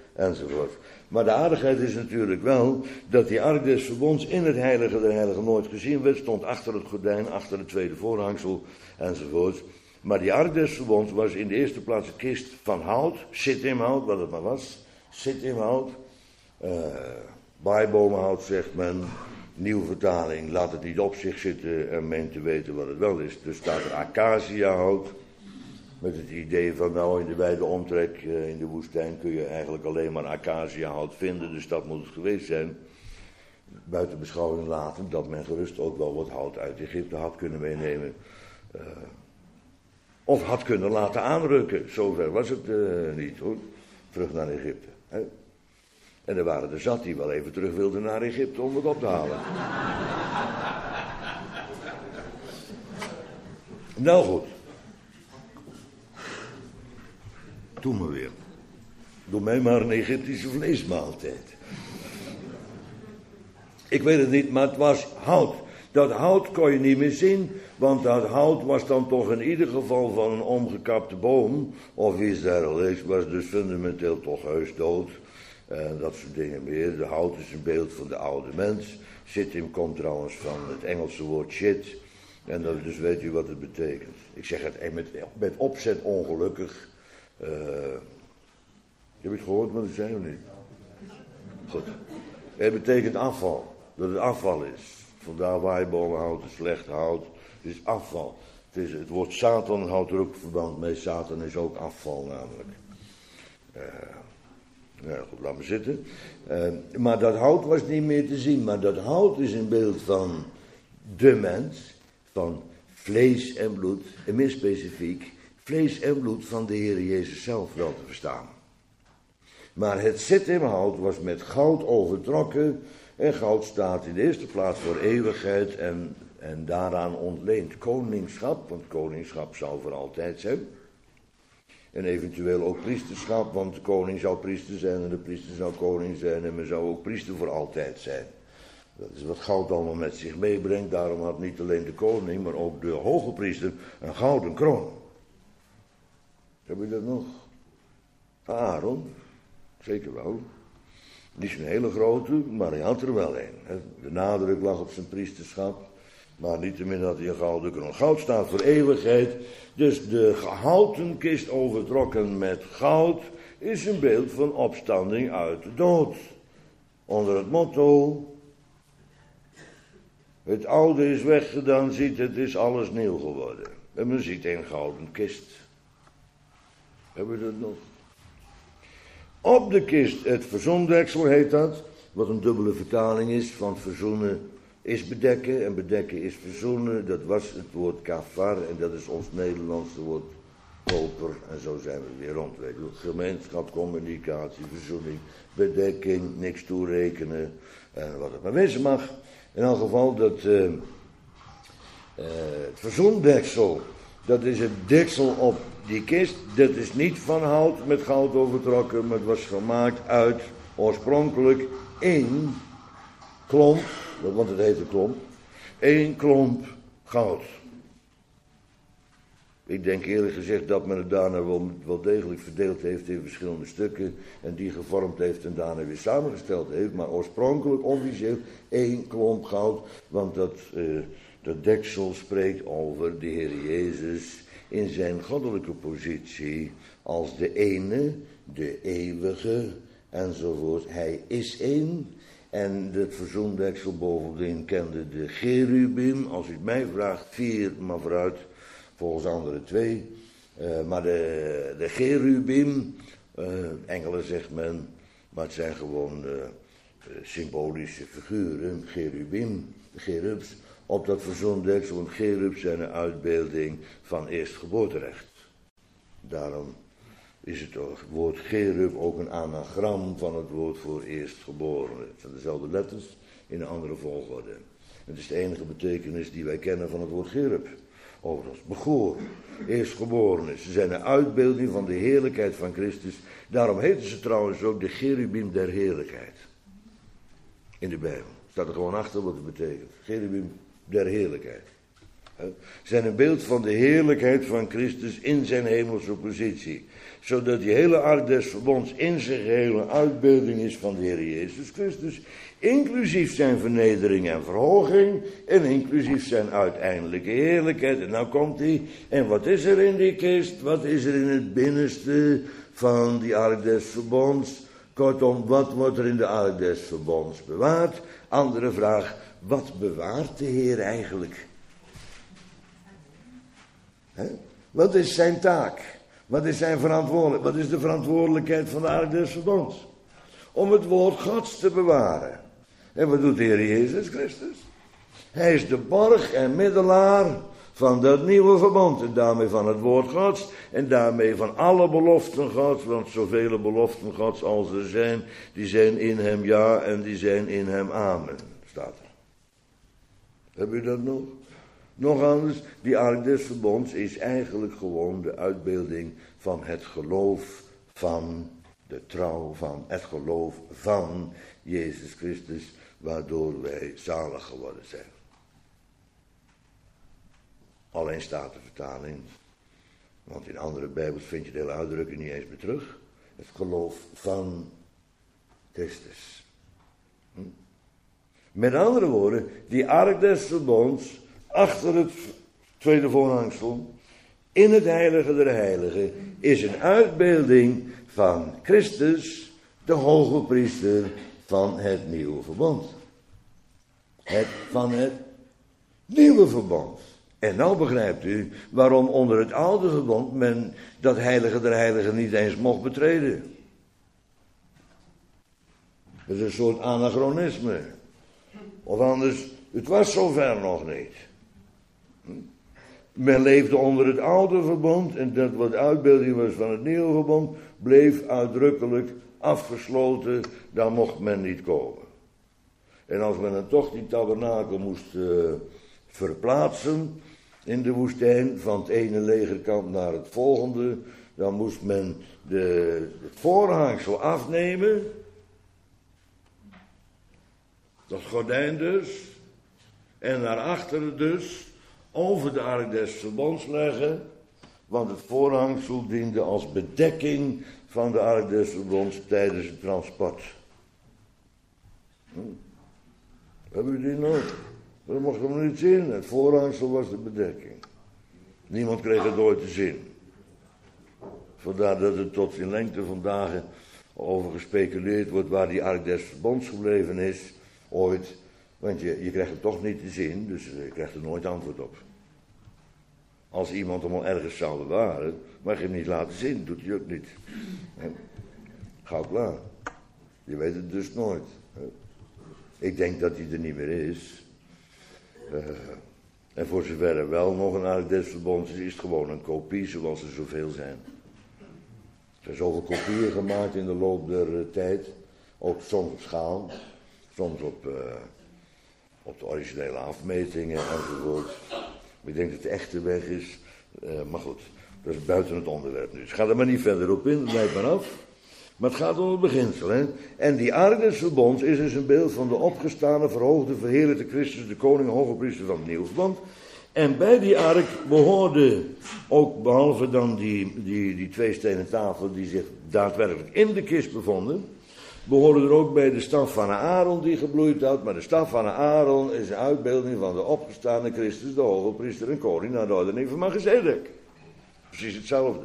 enzovoort. Maar de aardigheid is natuurlijk wel dat die ark des verbonds in het heilige der heiligen nooit gezien werd. Stond achter het gordijn, achter het tweede voorhangsel enzovoort. Maar die ark des verbonds was in de eerste plaats een kist van hout, sittimhout, wat het maar was. Sittimhout, uh, baaibomenhout zegt men, nieuwe vertaling, laat het niet op zich zitten en meent te weten wat het wel is. Dus staat er acaciahout, met het idee van nou in de wijde omtrek uh, in de woestijn kun je eigenlijk alleen maar acaciahout vinden, dus dat moet het geweest zijn. Buiten beschouwing laten dat men gerust ook wel wat hout uit Egypte had kunnen meenemen. Uh, of had kunnen laten aanrukken, zover was het uh, niet hoor. Terug naar Egypte. Hè? En er waren er zat die wel even terug wilden naar Egypte om het op te halen. Nou goed. Doe maar weer. Doe mij maar een Egyptische vleesmaaltijd. Ik weet het niet, maar het was hout. Dat hout kon je niet meer zien, want dat hout was dan toch in ieder geval van een omgekapte boom, of iets dergelijks, was dus fundamenteel toch heus dood. En dat soort dingen meer. De hout is een beeld van de oude mens. Sittim komt trouwens van het Engelse woord shit. En dat, dus weet u wat het betekent. Ik zeg het met, met opzet ongelukkig. Uh, heb je het gehoord wat ik zei of niet? Goed. Het betekent afval. Dat het afval is. Vandaar waaibomenhout, slecht hout. Het is afval. Het, is, het woord Satan houdt er ook verband mee. Satan is ook afval namelijk. Uh, nou goed, laat maar zitten. Uh, maar dat hout was niet meer te zien. Maar dat hout is een beeld van de mens. Van vlees en bloed. En meer specifiek, vlees en bloed van de Heer Jezus zelf wel te verstaan. Maar het sittimhout was met goud overtrokken. En goud staat in de eerste plaats voor eeuwigheid en, en daaraan ontleend koningschap, want koningschap zou voor altijd zijn. En eventueel ook priesterschap, want de koning zou priester zijn en de priester zou koning zijn en men zou ook priester voor altijd zijn. Dat is wat goud allemaal met zich meebrengt, daarom had niet alleen de koning, maar ook de hoge priester een gouden kroon. Heb je dat nog? Aaron, zeker wel. Niet zo'n hele grote, maar hij had er wel een. De nadruk lag op zijn priesterschap. Maar niettemin had hij een gouden kroon. Goud staat voor eeuwigheid. Dus de gehouten kist overtrokken met goud is een beeld van opstanding uit de dood. Onder het motto: het oude is weggedaan, ziet het is alles nieuw geworden. En men ziet een gouden kist. Hebben we dat nog? Op de kist, het verzondeksel heet dat, wat een dubbele vertaling is, van verzoenen is bedekken en bedekken is verzoenen. Dat was het woord kafar en dat is ons Nederlandse woord koper en zo zijn we weer rond. Weet je. Gemeenschap, communicatie, verzoening, bedekking, niks toerekenen en wat het maar wezen mag. In elk geval dat uh, uh, het verzondeksel, dat is het deksel op die kist, dat is niet van hout met goud overtrokken, maar het was gemaakt uit oorspronkelijk één klomp, want het heet een klomp, één klomp goud. Ik denk eerlijk gezegd dat men het daarna wel, wel degelijk verdeeld heeft in verschillende stukken en die gevormd heeft en daarna weer samengesteld heeft, maar oorspronkelijk officieel één klomp goud, want dat, uh, dat deksel spreekt over de Heer Jezus in zijn goddelijke positie als de ene, de eeuwige enzovoort. Hij is één en het verzoendeksel bovendien kende de cherubim, als u het mij vraagt, vier, maar vooruit, volgens anderen twee. Uh, maar de, de cherubim, uh, engelen zegt men, maar het zijn gewoon uh, symbolische figuren, cherubim, de cherubs. Op dat verzoendeksel, want cherubs zijn een uitbeelding van eerstgeboorterecht. Daarom is het woord cherub ook een anagram van het woord voor eerstgeborene. Het zijn dezelfde letters in een andere volgorde. Het is de enige betekenis die wij kennen van het woord cherub. Overigens, begoren, eerstgeborene. Ze zijn een uitbeelding van de heerlijkheid van Christus. Daarom heten ze trouwens ook de cherubim der heerlijkheid. In de Bijbel staat er gewoon achter wat het betekent. Cherubim der heerlijkheid. zijn een beeld van de heerlijkheid van Christus in zijn hemelse positie. Zodat die hele ark des verbonds in zijn gehele uitbeelding is van de Heer Jezus Christus. Inclusief zijn vernedering en verhoging. En inclusief zijn uiteindelijke heerlijkheid. En nou komt hij. En wat is er in die kist? Wat is er in het binnenste van die ark des verbonds? Kortom, wat wordt er in de ark des verbonds bewaard? Andere vraag, wat bewaart de Heer eigenlijk? He? Wat is zijn taak? Wat is zijn verantwoordelijkheid? Wat is de verantwoordelijkheid van de ark des verbonds? Om het woord Gods te bewaren. En wat doet de Heer Jezus Christus? Hij is de borg en middelaar van dat nieuwe verbond. En daarmee van het woord Gods. En daarmee van alle beloften Gods. Want zoveel beloften Gods als er zijn. Die zijn in hem ja en die zijn in hem amen. Staat er. Heb u dat nog? Nog anders, die ark des verbonds is eigenlijk gewoon de uitbeelding van het geloof van de trouw van het geloof van Jezus Christus, waardoor wij zalig geworden zijn. Alleen staat de vertaling, want in andere Bijbels vind je de hele uitdrukking niet eens meer terug. Het geloof van Christus. Hm? Met andere woorden, die ark des verbonds, achter het tweede voorhangsel, in het heilige der heiligen, is een uitbeelding van Christus, de hoge priester van het nieuwe verbond. Het, van het nieuwe verbond. En nou begrijpt u waarom onder het oude verbond men dat heilige der heiligen niet eens mocht betreden. Dat is een soort anachronisme. Of anders, het was zover nog niet. Men leefde onder het oude verbond en dat wat uitbeelding was van het nieuwe verbond bleef uitdrukkelijk afgesloten, daar mocht men niet komen. En als men dan toch die tabernakel moest uh, verplaatsen in de woestijn van het ene legerkamp naar het volgende, dan moest men de, het voorhangsel afnemen, dat gordijn dus, en naar achteren dus over de ark des verbonds leggen, want het voorhangsel diende als bedekking van de ark des verbonds tijdens het transport. Hm. Hebben u die nog? Dat mocht hem niet zien. Het voorhangsel was de bedekking. Niemand kreeg het ooit te zien. Vandaar dat er tot in lengte van dagen over gespeculeerd wordt waar die ark des verbonds gebleven is, ooit. Want je, je krijgt het toch niet te zien, dus je krijgt er nooit antwoord op. Als iemand hem al ergens zou bewaren, mag je hem niet laten zien, doet hij ook niet. He? Gauw klaar. Je weet het dus nooit. He? Ik denk dat hij er niet meer is. Uh, en voor zover er wel nog een ark des verbonds is, is het gewoon een kopie zoals er zoveel zijn. Er zijn zoveel kopieën gemaakt in de loop der uh, tijd. Ook soms op schaal, soms op... Uh, op de originele afmetingen enzovoort. Ik denk dat de echte weg is. Uh, maar goed, dat is buiten het onderwerp nu. Dus ga er maar niet verder op in, blijf maar af. Maar het gaat om het beginsel. Hè? En die ark des verbonds is dus een beeld van de opgestane, verhoogde, verheerlijkte Christus, de koning en hoge priester van het nieuwe verbond. En bij die ark behoorde ook, behalve dan die, die, die twee stenen tafelen die zich daadwerkelijk in de kist bevonden, behoorde er ook bij de staf van Aaron die gebloeid had. Maar de staf van Aaron is een uitbeelding van de opgestane Christus, de hoge priester en koning, naar de ordening van Melchizedek. Precies hetzelfde.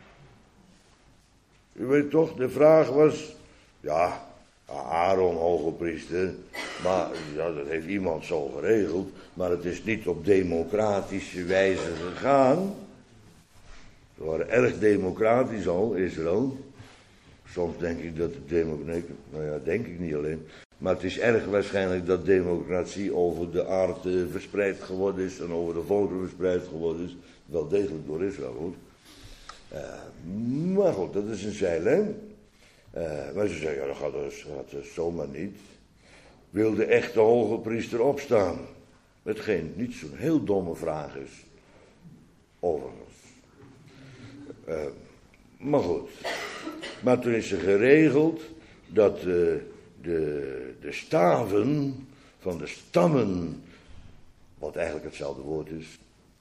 U weet toch, de vraag was, ja, Aaron hoge priester, maar ja, dat heeft iemand zo geregeld, maar het is niet op democratische wijze gegaan. Ze waren erg democratisch al, Israël. Soms denk ik dat de democratie, nou ja, denk ik niet alleen, maar het is erg waarschijnlijk dat democratie over de aarde verspreid geworden is en over de volken verspreid geworden is. Wel degelijk door Israël, hoor. Uh, maar goed, dat is een zeilijn. Uh, maar ze zeggen, ja, dat gaat dus, gaat dus zomaar niet. Wil de echte hoge priester opstaan? Hetgeen niet zo'n heel domme vraag is. Overigens. Uh, maar goed. Maar toen is er geregeld dat uh, de, de staven van de stammen, wat eigenlijk hetzelfde woord is,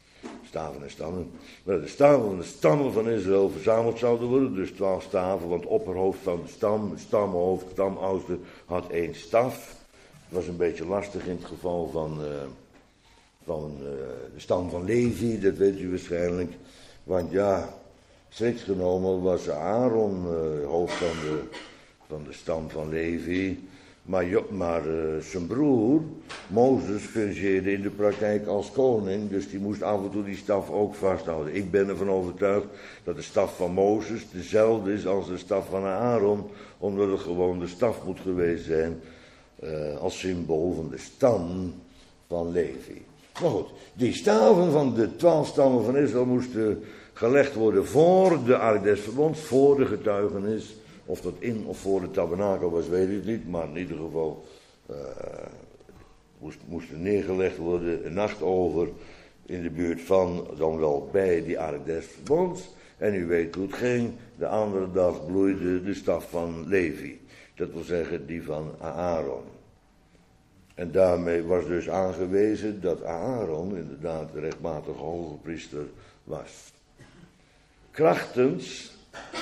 staven en stammen. Maar de staven van de stammen van Israël verzameld zouden worden. Dus twaalf staven, want opperhoofd van de stam, stamhoofd, stamoudste, had één staf. Het was een beetje lastig in het geval van, uh, van uh, de stam van Levi, dat weet u waarschijnlijk. Want ja, strikt genomen was Aaron uh, hoofd van de, van de stam van Levi. Maar, maar uh, zijn broer, Mozes, fungeerde in de praktijk als koning. Dus die moest af en toe die staf ook vasthouden. Ik ben ervan overtuigd dat de staf van Mozes dezelfde is als de staf van Aaron. Omdat het gewoon de staf moet geweest zijn uh, als symbool van de stam van Levi. Maar goed, die staven van de twaalf stammen van Israël moesten gelegd worden voor de ark des verbonds, voor de getuigenis. Of dat in of voor de tabernakel was, weet ik niet. Maar in ieder geval uh, moest, moesten neergelegd worden een nacht over in de buurt van, dan wel bij die ark des verbonds. En u weet hoe het ging. De andere dag bloeide de staf van Levi. Dat wil zeggen die van Aaron. En daarmee was dus aangewezen dat Aaron inderdaad de rechtmatige hoge priester was. Krachtens,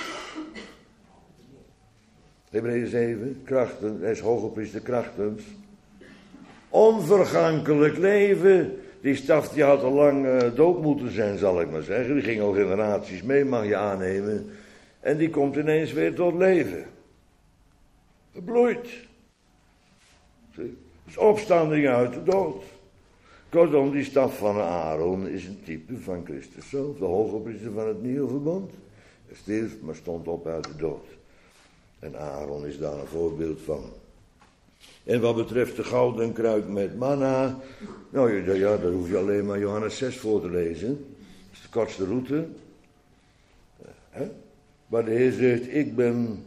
Hebreeën zeven, krachtens, hij is hoge priester krachtens, onvergankelijk leven. Die staf die had al lang uh, dood moeten zijn, zal ik maar zeggen. Die ging al generaties mee, mag je aannemen. En die komt ineens weer tot leven. Verbloeit. Dus opstanding uit de dood. Kortom, die staf van Aaron is een type van Christus zelf. De hoge priester van het nieuwe verbond. Hij stierf, maar stond op uit de dood. En Aaron is daar een voorbeeld van. En wat betreft de gouden kruik met manna. Nou ja, daar hoef je alleen maar Johannes zes voor te lezen. Dat is de kortste route. He? Waar de Heer zegt, ik ben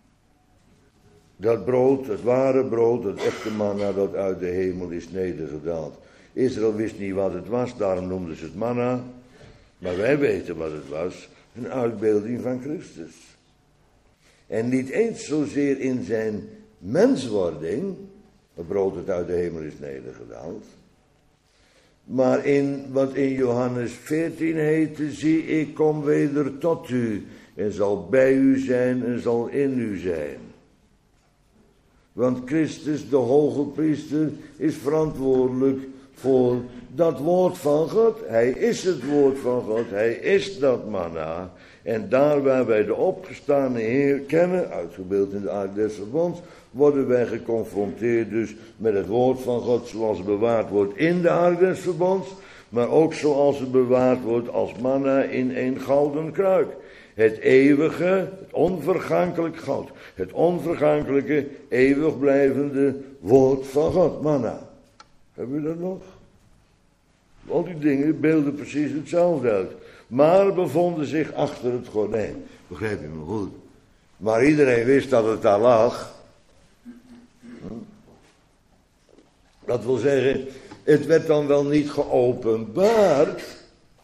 dat brood, het ware brood, het echte manna dat uit de hemel is nedergedaald. Israël wist niet wat het was, daarom noemden ze het manna. Maar wij weten wat het was, een uitbeelding van Christus. En niet eens zozeer in zijn menswording, het brood dat uit de hemel is nedergedaald. Maar in wat in Johannes veertien heette, zie ik kom weder tot u en zal bij u zijn en zal in u zijn. Want Christus, de hoge priester, is verantwoordelijk voor dat woord van God. Hij is het woord van God, hij is dat manna. En daar waar wij de opgestane Heer kennen, uitgebeeld in de ark des verbonds, worden wij geconfronteerd dus met het woord van God zoals het bewaard wordt in de ark des verbonds, maar ook zoals het bewaard wordt als manna in een gouden kruik. Het eeuwige, het onvergankelijk goud, het onvergankelijke, eeuwig blijvende woord van God, manna. Hebben we dat nog? Al die dingen beelden precies hetzelfde uit. Maar bevonden zich achter het gordijn. Begrijp je me goed? Maar iedereen wist dat het daar lag. Dat wil zeggen, het werd dan wel niet geopenbaard.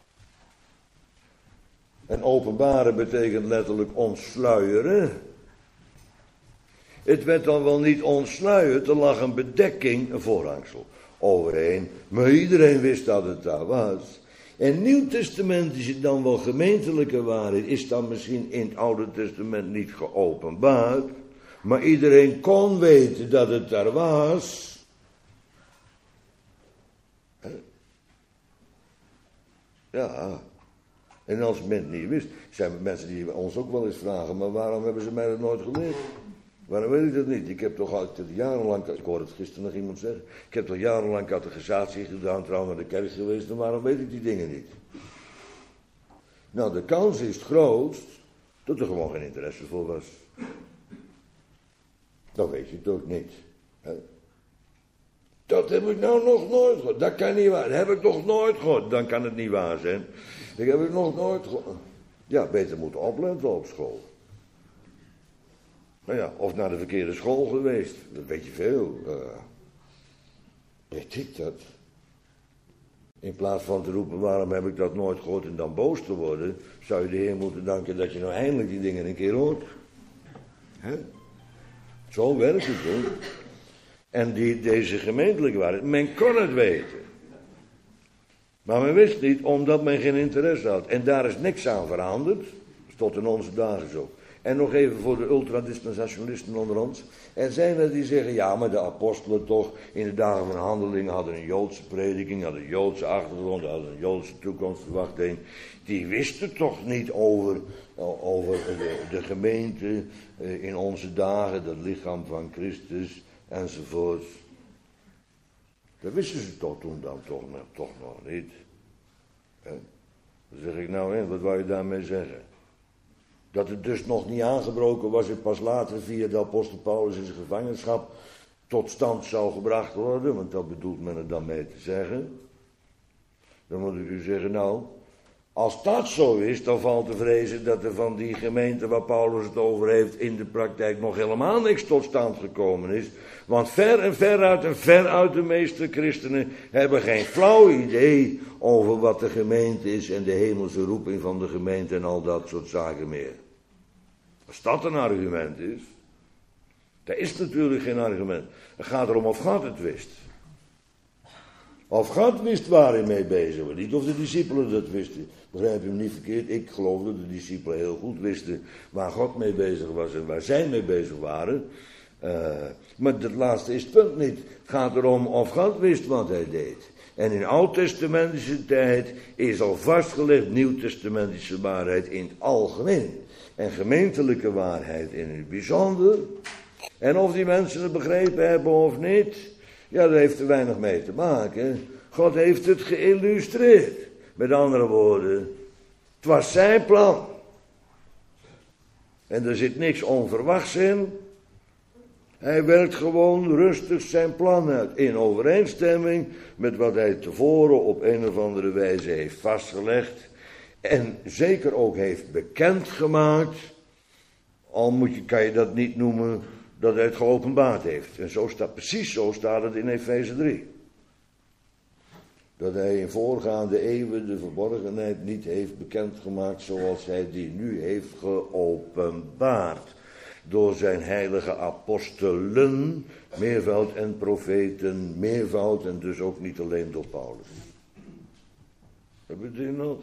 En openbaren betekent letterlijk ontsluieren. Het werd dan wel niet ontsluierd, er lag een bedekking, een voorhangsel, overheen. Maar iedereen wist dat het daar was. En nieuwtestamentische dan wel gemeentelijke waarheid is dan misschien in het Oude Testament niet geopenbaard. Maar iedereen kon weten dat het daar was. Ja. En als men niet wist, zijn er mensen die ons ook wel eens vragen, maar waarom hebben ze mij dat nooit geleerd? Waarom weet ik dat niet? Ik heb toch al jarenlang, ik hoorde het gisteren nog iemand zeggen, ik heb toch jarenlang catechisatie gedaan, trouw naar de kerk geweest, en waarom weet ik die dingen niet? Nou, de kans is het grootst dat er gewoon geen interesse voor was. Dat weet je toch niet. Hè? Dat heb ik nou nog nooit gehoord. Dat kan niet waar. Dat heb ik nog nooit gehoord. Dan kan het niet waar zijn. Dat heb ik nog nooit gehoord. Ja, beter moeten opletten op school. Nou ja, of naar de verkeerde school geweest. Dat weet je veel. Uh, weet ik dat? In plaats van te roepen, waarom heb ik dat nooit gehoord en dan boos te worden, zou je de Heer moeten danken dat je nou eindelijk die dingen een keer hoort. Hè? Zo werkt het hoor. En die, deze gemeentelijke waarheid, men kon het weten. Maar men wist niet, omdat men geen interesse had. En daar is niks aan veranderd, tot in onze dagen zo. En nog even voor de ultradispensationalisten onder ons. Er zijn er die zeggen, ja, maar de apostelen toch in de dagen van Handelingen hadden een Joodse prediking, hadden een Joodse achtergrond, hadden een Joodse toekomstverwachting. Die wisten toch niet over, over de, de gemeente in onze dagen, het lichaam van Christus enzovoort. Dat wisten ze toch toen dan toch, toch nog niet. He? Dan zeg ik nou, hè, wat wou je daarmee zeggen? Dat het dus nog niet aangebroken was en pas later via de apostel Paulus in zijn gevangenschap tot stand zou gebracht worden, want dat bedoelt men er dan mee te zeggen. Dan moet ik u zeggen, nou, als dat zo is, dan valt te vrezen dat er van die gemeente waar Paulus het over heeft in de praktijk nog helemaal niks tot stand gekomen is. Want ver en veruit en veruit de meeste christenen hebben geen flauw idee over wat de gemeente is en de hemelse roeping van de gemeente en al dat soort zaken meer. Als dat een argument is, dat is natuurlijk geen argument. Het gaat erom of God het wist. Of God wist waar hij mee bezig was. Niet of de discipelen dat wisten. Begrijp je me niet verkeerd. Ik geloof dat de discipelen heel goed wisten waar God mee bezig was en waar zij mee bezig waren. Uh, maar dat laatste is het punt niet. Het gaat erom of God wist wat hij deed. En in oud-testamentische tijd is al vastgelegd nieuw-testamentische waarheid in het algemeen. En gemeentelijke waarheid in het bijzonder. En of die mensen het begrepen hebben of niet, ja, dat heeft er weinig mee te maken. God heeft het geïllustreerd. Met andere woorden, het was zijn plan. En er zit niks onverwachts in. Hij werkt gewoon rustig zijn plan uit. In overeenstemming met wat hij tevoren op een of andere wijze heeft vastgelegd. En zeker ook heeft bekendgemaakt. Al moet je, kan je dat niet noemen dat hij het geopenbaard heeft. En zo staat, precies zo staat het in Efeze drie. Dat hij in voorgaande eeuwen de verborgenheid niet heeft bekendgemaakt zoals hij die nu heeft geopenbaard. Door zijn heilige apostelen, meervoud en profeten, meervoud en dus ook niet alleen door Paulus. Dat betekent nog.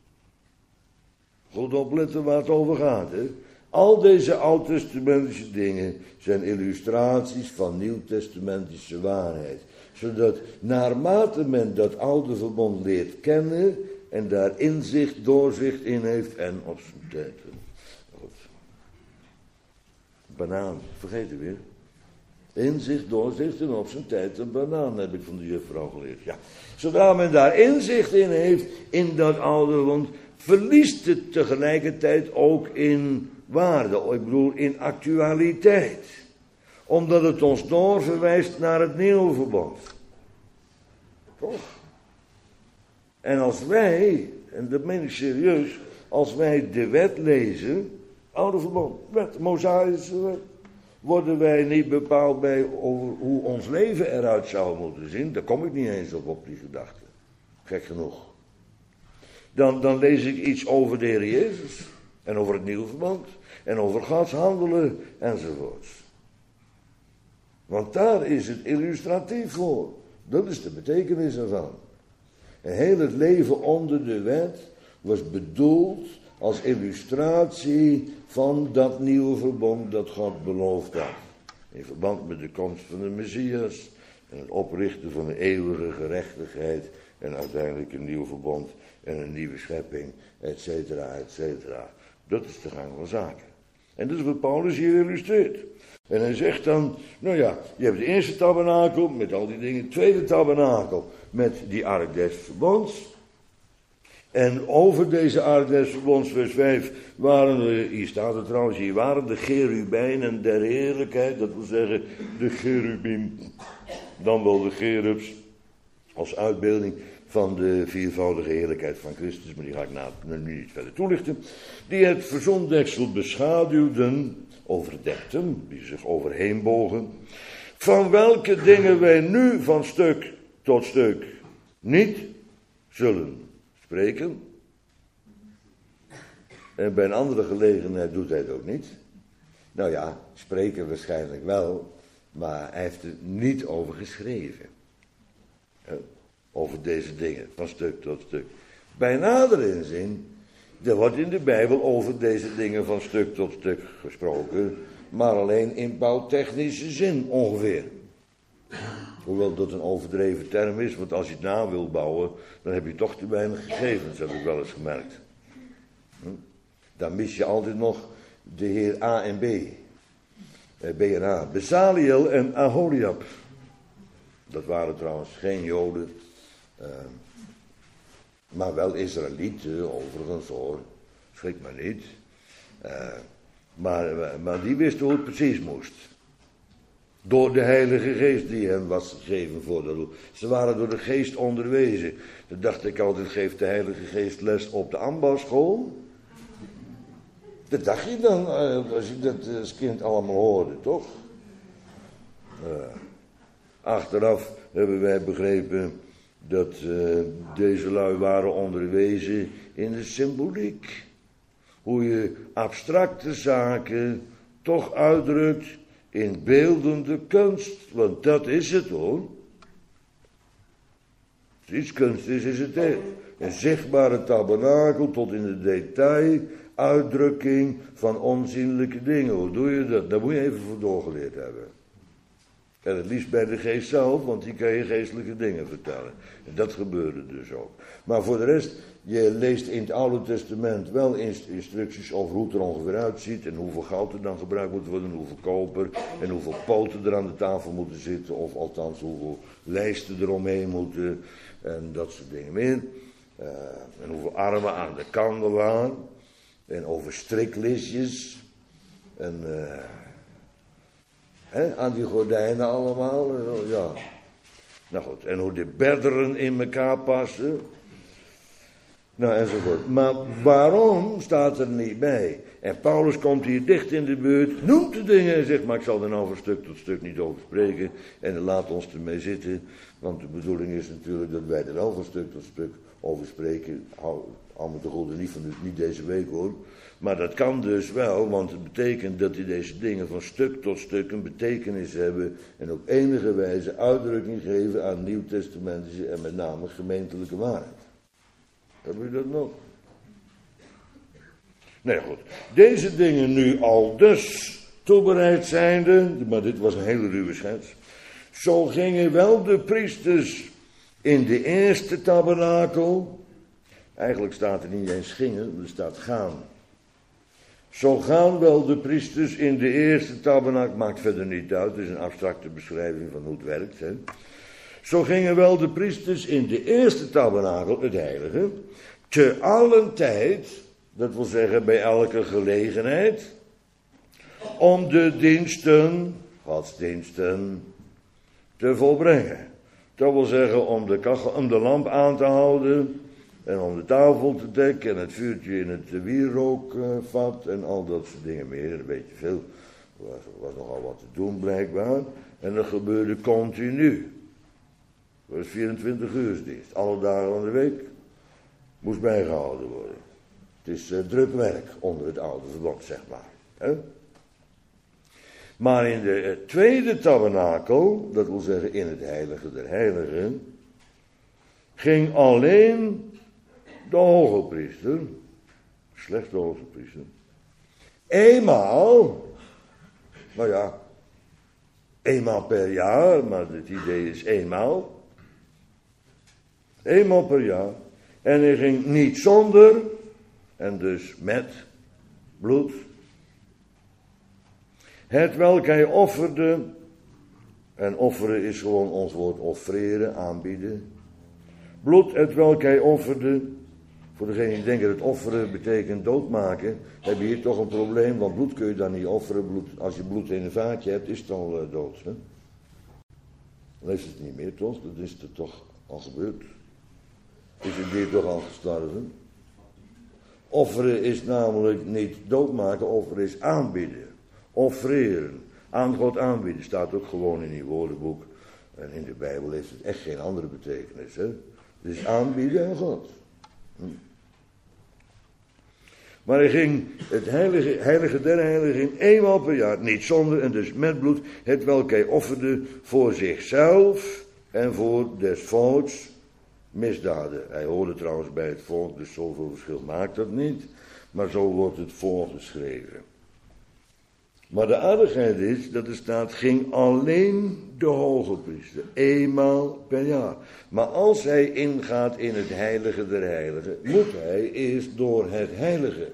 Goed opletten waar het over gaat, hè. Al deze oud-testamentische dingen zijn illustraties van nieuw-testamentische waarheid. Zodat naarmate men dat oude verbond leert kennen en daar inzicht, doorzicht in heeft en op zijn tijd. Goed. Banaan, vergeet u weer. Inzicht, doorzicht en op zijn tijd een banaan, heb ik van de juffrouw geleerd. Ja. Zodra men daar inzicht in heeft, in dat oude verbond, verliest het tegelijkertijd ook in waarde, ik bedoel in actualiteit. Omdat het ons doorverwijst naar het nieuwe verbond. Toch? En als wij, en dat meen ik serieus, als wij de wet lezen, oude verbond, wet, Mosaïsche wet, worden wij niet bepaald bij over hoe ons leven eruit zou moeten zien. Daar kom ik niet eens op, op die gedachte. Gek genoeg. Dan, dan lees ik iets over de Heer Jezus. En over het nieuwe verbond. En over Gods handelen enzovoorts. Want daar is het illustratief voor. Dat is de betekenis ervan. En heel het leven onder de wet was bedoeld als illustratie van dat nieuwe verbond dat God beloofd had. In verband met de komst van de Messias en het oprichten van een eeuwige gerechtigheid en uiteindelijk een nieuw verbond en een nieuwe schepping, et cetera, et cetera. Dat is de gang van zaken. En dat is wat Paulus hier illustreert. En hij zegt dan, nou ja, je hebt de eerste tabernakel met al die dingen, tweede tabernakel met die ark des verbonds. En over deze ark des verbonds, vers vijf, waren de, hier staat het trouwens, hier waren de cherubijnen der heerlijkheid, dat wil zeggen de cherubim, dan wel de cherubs, als uitbeelding van de viervoudige heerlijkheid van Christus, maar die ga ik nou, nu niet verder toelichten, die het verzoendeksel beschaduwden, overdekten, die zich overheen bogen, van welke dingen wij nu van stuk tot stuk niet zullen spreken. En bij een andere gelegenheid doet hij het ook niet. Nou ja, spreken waarschijnlijk wel, maar hij heeft er niet over geschreven. over deze dingen, van stuk tot stuk. Bij nader inzien, er wordt in de Bijbel over deze dingen van stuk tot stuk gesproken, maar alleen in bouwtechnische zin ongeveer. Hoewel dat een overdreven term is, want als je het na wil bouwen, dan heb je toch te weinig gegevens, heb ik wel eens gemerkt. Hm? Dan mis je altijd nog de heer A en B. Eh, B en A. Bezaliel en Aholiab. Dat waren trouwens geen Joden, uh, maar wel Israëlieten, overigens hoor. Schrik maar niet. Uh, maar, maar die wisten hoe het precies moest. Door de Heilige Geest die hen was gegeven voor dat doel. Ze waren door de Geest onderwezen. Dan dacht ik altijd, geeft de Heilige Geest les op de ambachtsschool? Dat dacht je dan, als je dat als kind allemaal hoorde, toch? Uh, achteraf hebben wij begrepen dat uh, deze lui waren onderwezen in de symboliek. Hoe je abstracte zaken toch uitdrukt in beeldende kunst. Want dat is het hoor. Als iets kunst is, is het echt. Een zichtbare tabernakel tot in de detail. Uitdrukking van onzienlijke dingen. Hoe doe je dat? Daar moet je even voor doorgeleerd hebben. En het liefst bij de geest zelf, want die kan je geestelijke dingen vertellen. En dat gebeurde dus ook. Maar voor de rest, je leest in het Oude Testament wel instructies over hoe het er ongeveer uitziet. En hoeveel goud er dan gebruikt moet worden, hoeveel koper. En hoeveel poten er aan de tafel moeten zitten. Of althans hoeveel lijsten er omheen moeten. En dat soort dingen meer. Uh, en hoeveel armen aan de kandelaar. En over striklistjes. En uh, hè, aan die gordijnen allemaal. Ja. Nou goed, en hoe de bedderen in elkaar passen. Nou enzovoort. Maar waarom staat er niet bij? En Paulus komt hier dicht in de buurt, noemt de dingen en zegt, maar ik zal er nou van stuk tot stuk niet over spreken. En laat ons ermee zitten. Want de bedoeling is natuurlijk dat wij er wel van stuk tot stuk over spreken. Hou, hou me te goed, niet, van, niet deze week hoor. Maar dat kan dus wel, want het betekent dat die deze dingen van stuk tot stuk een betekenis hebben. En op enige wijze uitdrukking geven aan nieuwtestamentische en met name gemeentelijke waarheid. Hebben we dat nog? Nee, goed. Deze dingen nu al dus toebereid zijnde, maar dit was een hele ruwe schets. Zo gingen wel de priesters in de eerste tabernakel. Eigenlijk staat er niet eens gingen, er staat gaan. Zo gaan wel de priesters in de eerste tabernakel, maakt verder niet uit, het is een abstracte beschrijving van hoe het werkt. Hè. Zo gingen wel de priesters in de eerste tabernakel, het heilige, te allen tijd, dat wil zeggen bij elke gelegenheid, om de diensten, godsdiensten, te volbrengen. Dat wil zeggen om de, kachel, om de lamp aan te houden en om de tafel te dekken en het vuurtje in het wierookvat en al dat soort dingen meer. Een beetje veel, er was, was nogal wat te doen blijkbaar. En dat gebeurde continu. Het was vierentwintig uur dienst, alle dagen van de week moest bijgehouden worden. Het is uh, druk werk onder het oude verbond, zeg maar. Hè? Maar in de uh, tweede tabernakel, dat wil zeggen in het heilige der heiligen, ging alleen de hoge priester, slechts de hoge priester, eenmaal, nou ja, eenmaal per jaar, maar het idee is eenmaal, eenmaal per jaar, en hij ging niet zonder, en dus met bloed, het welk hij offerde, en offeren is gewoon ons woord offereren, aanbieden. Bloed, het welk hij offerde, voor degene die denken dat offeren betekent doodmaken, heb je hier toch een probleem, want bloed kun je dan niet offeren. Bloed, als je bloed in een vaatje hebt, is het al uh, dood. Hè? Dan is het niet meer toch, dat is er toch al gebeurd. Is het dier toch al gestorven? Offeren is namelijk niet doodmaken, offeren is aanbieden. Offreren, aan God aanbieden, staat ook gewoon in uw woordenboek. En in de Bijbel heeft het echt geen andere betekenis. Hè? Het is aanbieden aan God. Hm. Maar hij ging het heilige, heilige der heiligen ging eenmaal per jaar, niet zonder en dus met bloed, het welk hij offerde voor zichzelf en voor des volks misdaden. Hij hoorde trouwens bij het volk, dus zoveel verschil maakt dat niet. Maar zo wordt het voorgeschreven. Maar de aardigheid is dat er staat, ging alleen de hoge priester, eenmaal per jaar. Maar als hij ingaat in het heilige der heiligen, moet hij eerst door het heilige.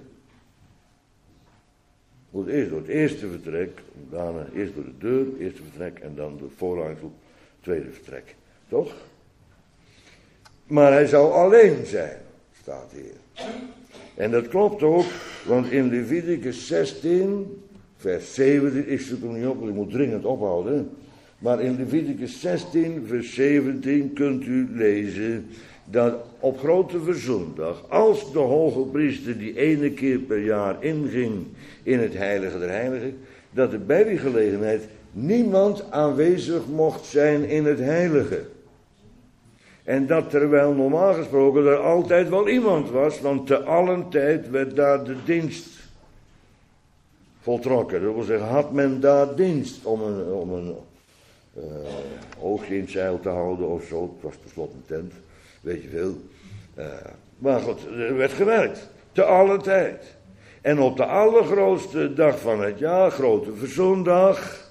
Moet eerst door het eerste vertrek, daarna eerst door de deur, eerste vertrek en dan door het voorhangsel, tweede vertrek. Toch? Maar hij zou alleen zijn, staat hier. En dat klopt ook, want in Leviticus zestien, vers zeventien, ik zoek hem niet op, want ik moet dringend ophouden. Maar in Leviticus zestien, vers zeventien kunt u lezen dat op grote verzoendag, als de hoge priester die ene keer per jaar inging in het heilige der heiligen, dat er bij die gelegenheid niemand aanwezig mocht zijn in het heilige. En dat terwijl normaal gesproken er altijd wel iemand was, want te allen tijd werd daar de dienst voltrokken. Dat wil zeggen, had men daar dienst om een, om een uh, oogje in het zeil te houden of zo. Het was tenslotte een tent, weet je veel. Uh, maar goed, er werd gewerkt. Te allen tijd. En op de allergrootste dag van het jaar, grote verzoendag,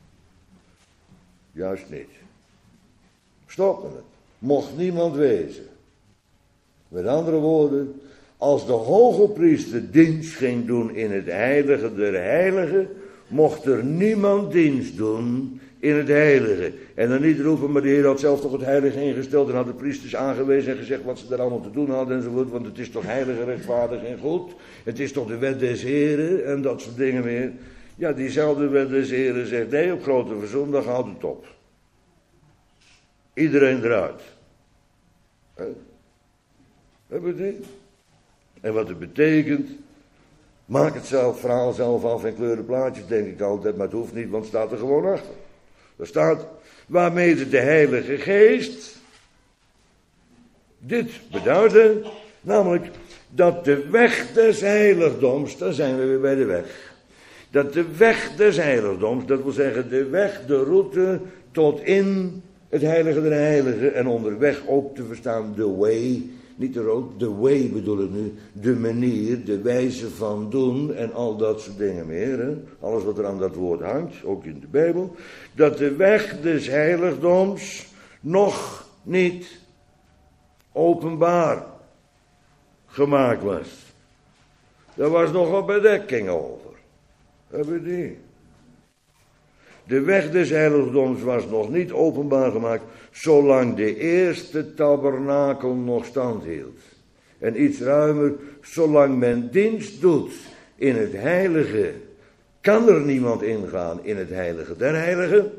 juist niet. Stoppen het. Mocht niemand wezen. Met andere woorden, als de hoge priester dienst ging doen in het heilige der heiligen, mocht er niemand dienst doen in het heilige. En dan niet roepen, maar de Heer had zelf toch het heilige ingesteld en had de priesters aangewezen en gezegd wat ze daar allemaal te doen hadden enzovoort, want het is toch heilig, rechtvaardig en goed. Het is toch de wet des Heren en dat soort dingen meer. Ja, diezelfde wet des Heren zegt, nee, op grote verzoendag houdt het op. Iedereen eruit. He? Dat betekent. En wat het betekent, maak het zelf, verhaal zelf af in kleuren plaatjes, denk ik altijd, maar het hoeft niet, want het staat er gewoon achter. Er staat, waarmee de Heilige Geest dit beduidde, namelijk dat de weg des heiligdoms, daar zijn we weer bij de weg, dat de weg des heiligdoms, dat wil zeggen de weg, de route tot in het heilige der heiligen en onderweg ook te verstaan de way, niet de road, de way bedoel ik nu, de manier, de wijze van doen en al dat soort dingen meer. Hè? Alles wat er aan dat woord hangt, ook in de Bijbel. Dat de weg des heiligdoms nog niet openbaar gemaakt was. Daar was nog een bedekking over. Hebben die? De weg des heiligdoms was nog niet openbaar gemaakt, zolang de eerste tabernakel nog stand hield. En iets ruimer, zolang men dienst doet in het heilige, kan er niemand ingaan in het heilige der heiligen.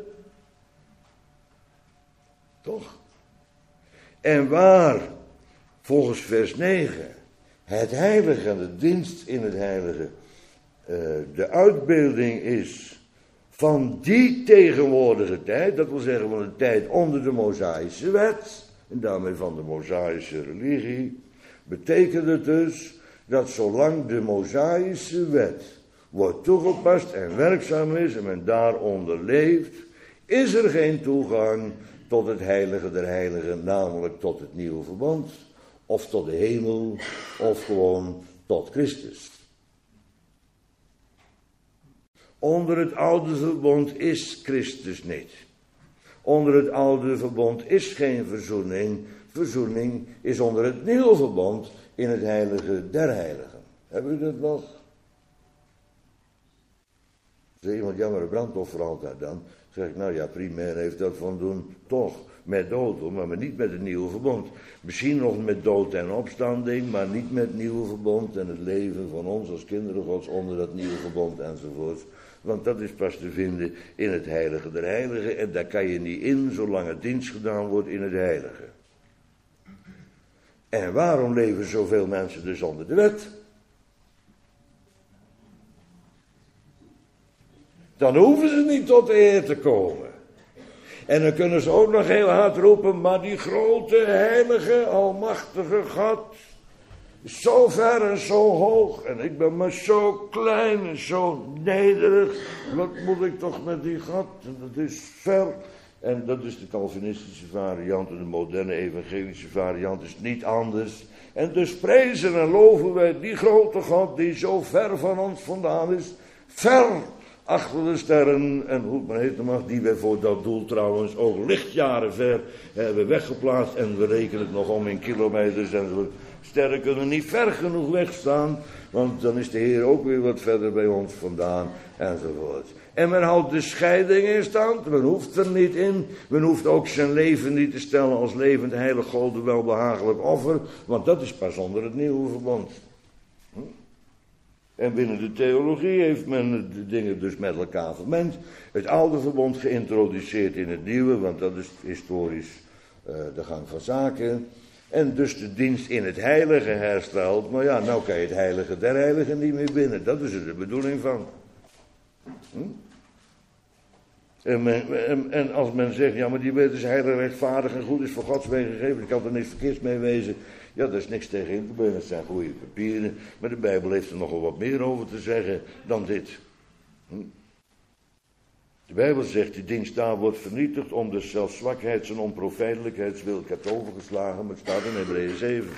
Toch? En waar, volgens vers negen, het heilige en de dienst in het heilige, uh, de uitbeelding is van die tegenwoordige tijd, dat wil zeggen van de tijd onder de Mosaïsche wet, en daarmee van de Mosaïsche religie, betekent het dus dat zolang de Mosaïsche wet wordt toegepast en werkzaam is en men daaronder leeft, is er geen toegang tot het heilige der heiligen, namelijk tot het nieuwe verbond, of tot de hemel, of gewoon tot Christus. Onder het oude verbond is Christus niet. Onder het oude verbond is geen verzoening. Verzoening is onder het nieuwe verbond in het heilige der heiligen. Hebben we dat nog? Zegt iemand, ja, maar een brandoffer altijd dan. Zeg ik, nou ja, primair heeft dat van doen, toch, met dood, hoor, maar niet met het nieuwe verbond. Misschien nog met dood en opstanding, maar niet met het nieuwe verbond en het leven van ons als kinderen Gods onder dat nieuwe verbond enzovoort. Want dat is pas te vinden in het heilige der heiligen en daar kan je niet in zolang het dienst gedaan wordt in het heilige. En waarom leven zoveel mensen dus onder de wet? Dan hoeven ze niet tot de Heer te komen. En dan kunnen ze ook nog heel hard roepen, maar die grote, heilige, almachtige God is zo ver en zo hoog. En ik ben maar zo klein en zo nederig. Wat moet ik toch met die God? En dat is ver. En dat is de Calvinistische variant, en de moderne evangelische variant is niet anders. En dus prijzen en loven wij die grote God die zo ver van ons vandaan is, ver achter de sterren, en hoe het maar heten mag, die wij voor dat doel trouwens ook lichtjaren ver hebben weggeplaatst. En we rekenen het nog om in kilometers en zo. Sterren kunnen niet ver genoeg wegstaan, want dan is de Heer ook weer wat verder bij ons vandaan, enzovoort. En men houdt de scheiding in stand, men hoeft er niet in, men hoeft ook zijn leven niet te stellen als levend heilig God welbehagelijk offer, want dat is pas onder het nieuwe verbond. Hm? En binnen de theologie heeft men de dingen dus met elkaar vermengd, het oude verbond geïntroduceerd in het nieuwe, want dat is historisch uh, de gang van zaken. En dus de dienst in het heilige herstelt. Maar ja, nou kan je het heilige der heiligen niet meer binnen. Dat is er de bedoeling van. Hm? En, men, en, en als men zegt, ja maar die wet is heilig, rechtvaardig en goed, is voor Gods wegen gegeven. Ik kan er niks verkeerds mee wezen. Ja, daar is niks tegen in te brengen. Het zijn goede papieren. Maar de Bijbel heeft er nogal wat meer over te zeggen dan dit. Hm? De Bijbel zegt, die dienst daar wordt vernietigd om de zelfzwakheid en onprofijtelijkheidswil. Ik heb het overgeslagen, maar het staat in Hebreeën zeven.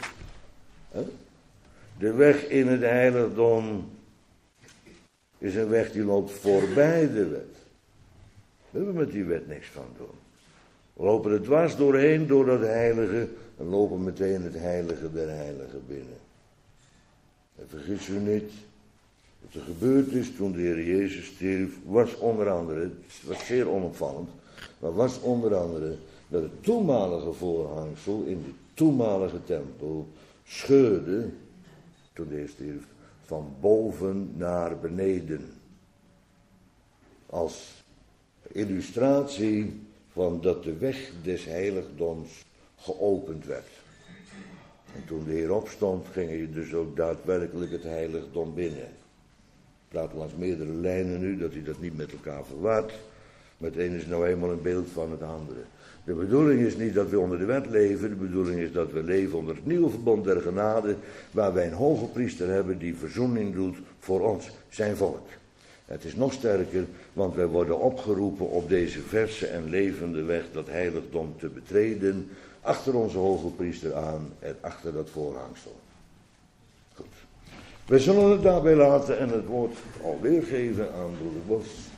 De weg in het heiligdom is een weg die loopt voorbij de wet. We hebben met die wet niks van doen. We lopen er dwars doorheen, door dat heilige, en lopen meteen het heilige der heiligen binnen. En vergis u niet, wat er gebeurd is toen de Heer Jezus stierf, was onder andere, het was zeer onopvallend, maar was onder andere dat het toenmalige voorhangsel in de toenmalige tempel scheurde, toen de Heer stierf, van boven naar beneden. Als illustratie van dat de weg des heiligdoms geopend werd. En toen de Heer opstond, ging je dus ook daadwerkelijk het heiligdom binnen. Ik praat langs meerdere lijnen nu, dat hij dat niet met elkaar verwart. Maar het een is nou eenmaal een beeld van het andere. De bedoeling is niet dat we onder de wet leven, de bedoeling is dat we leven onder het nieuwe verbond der genade, waar wij een hoge priester hebben die verzoening doet voor ons, zijn volk. Het is nog sterker, want wij worden opgeroepen op deze verse en levende weg dat heiligdom te betreden, achter onze hoge priester aan en achter dat voorhangsel. Goed. We zullen het daarbij laten en het woord alweer geven aan broeder Bos.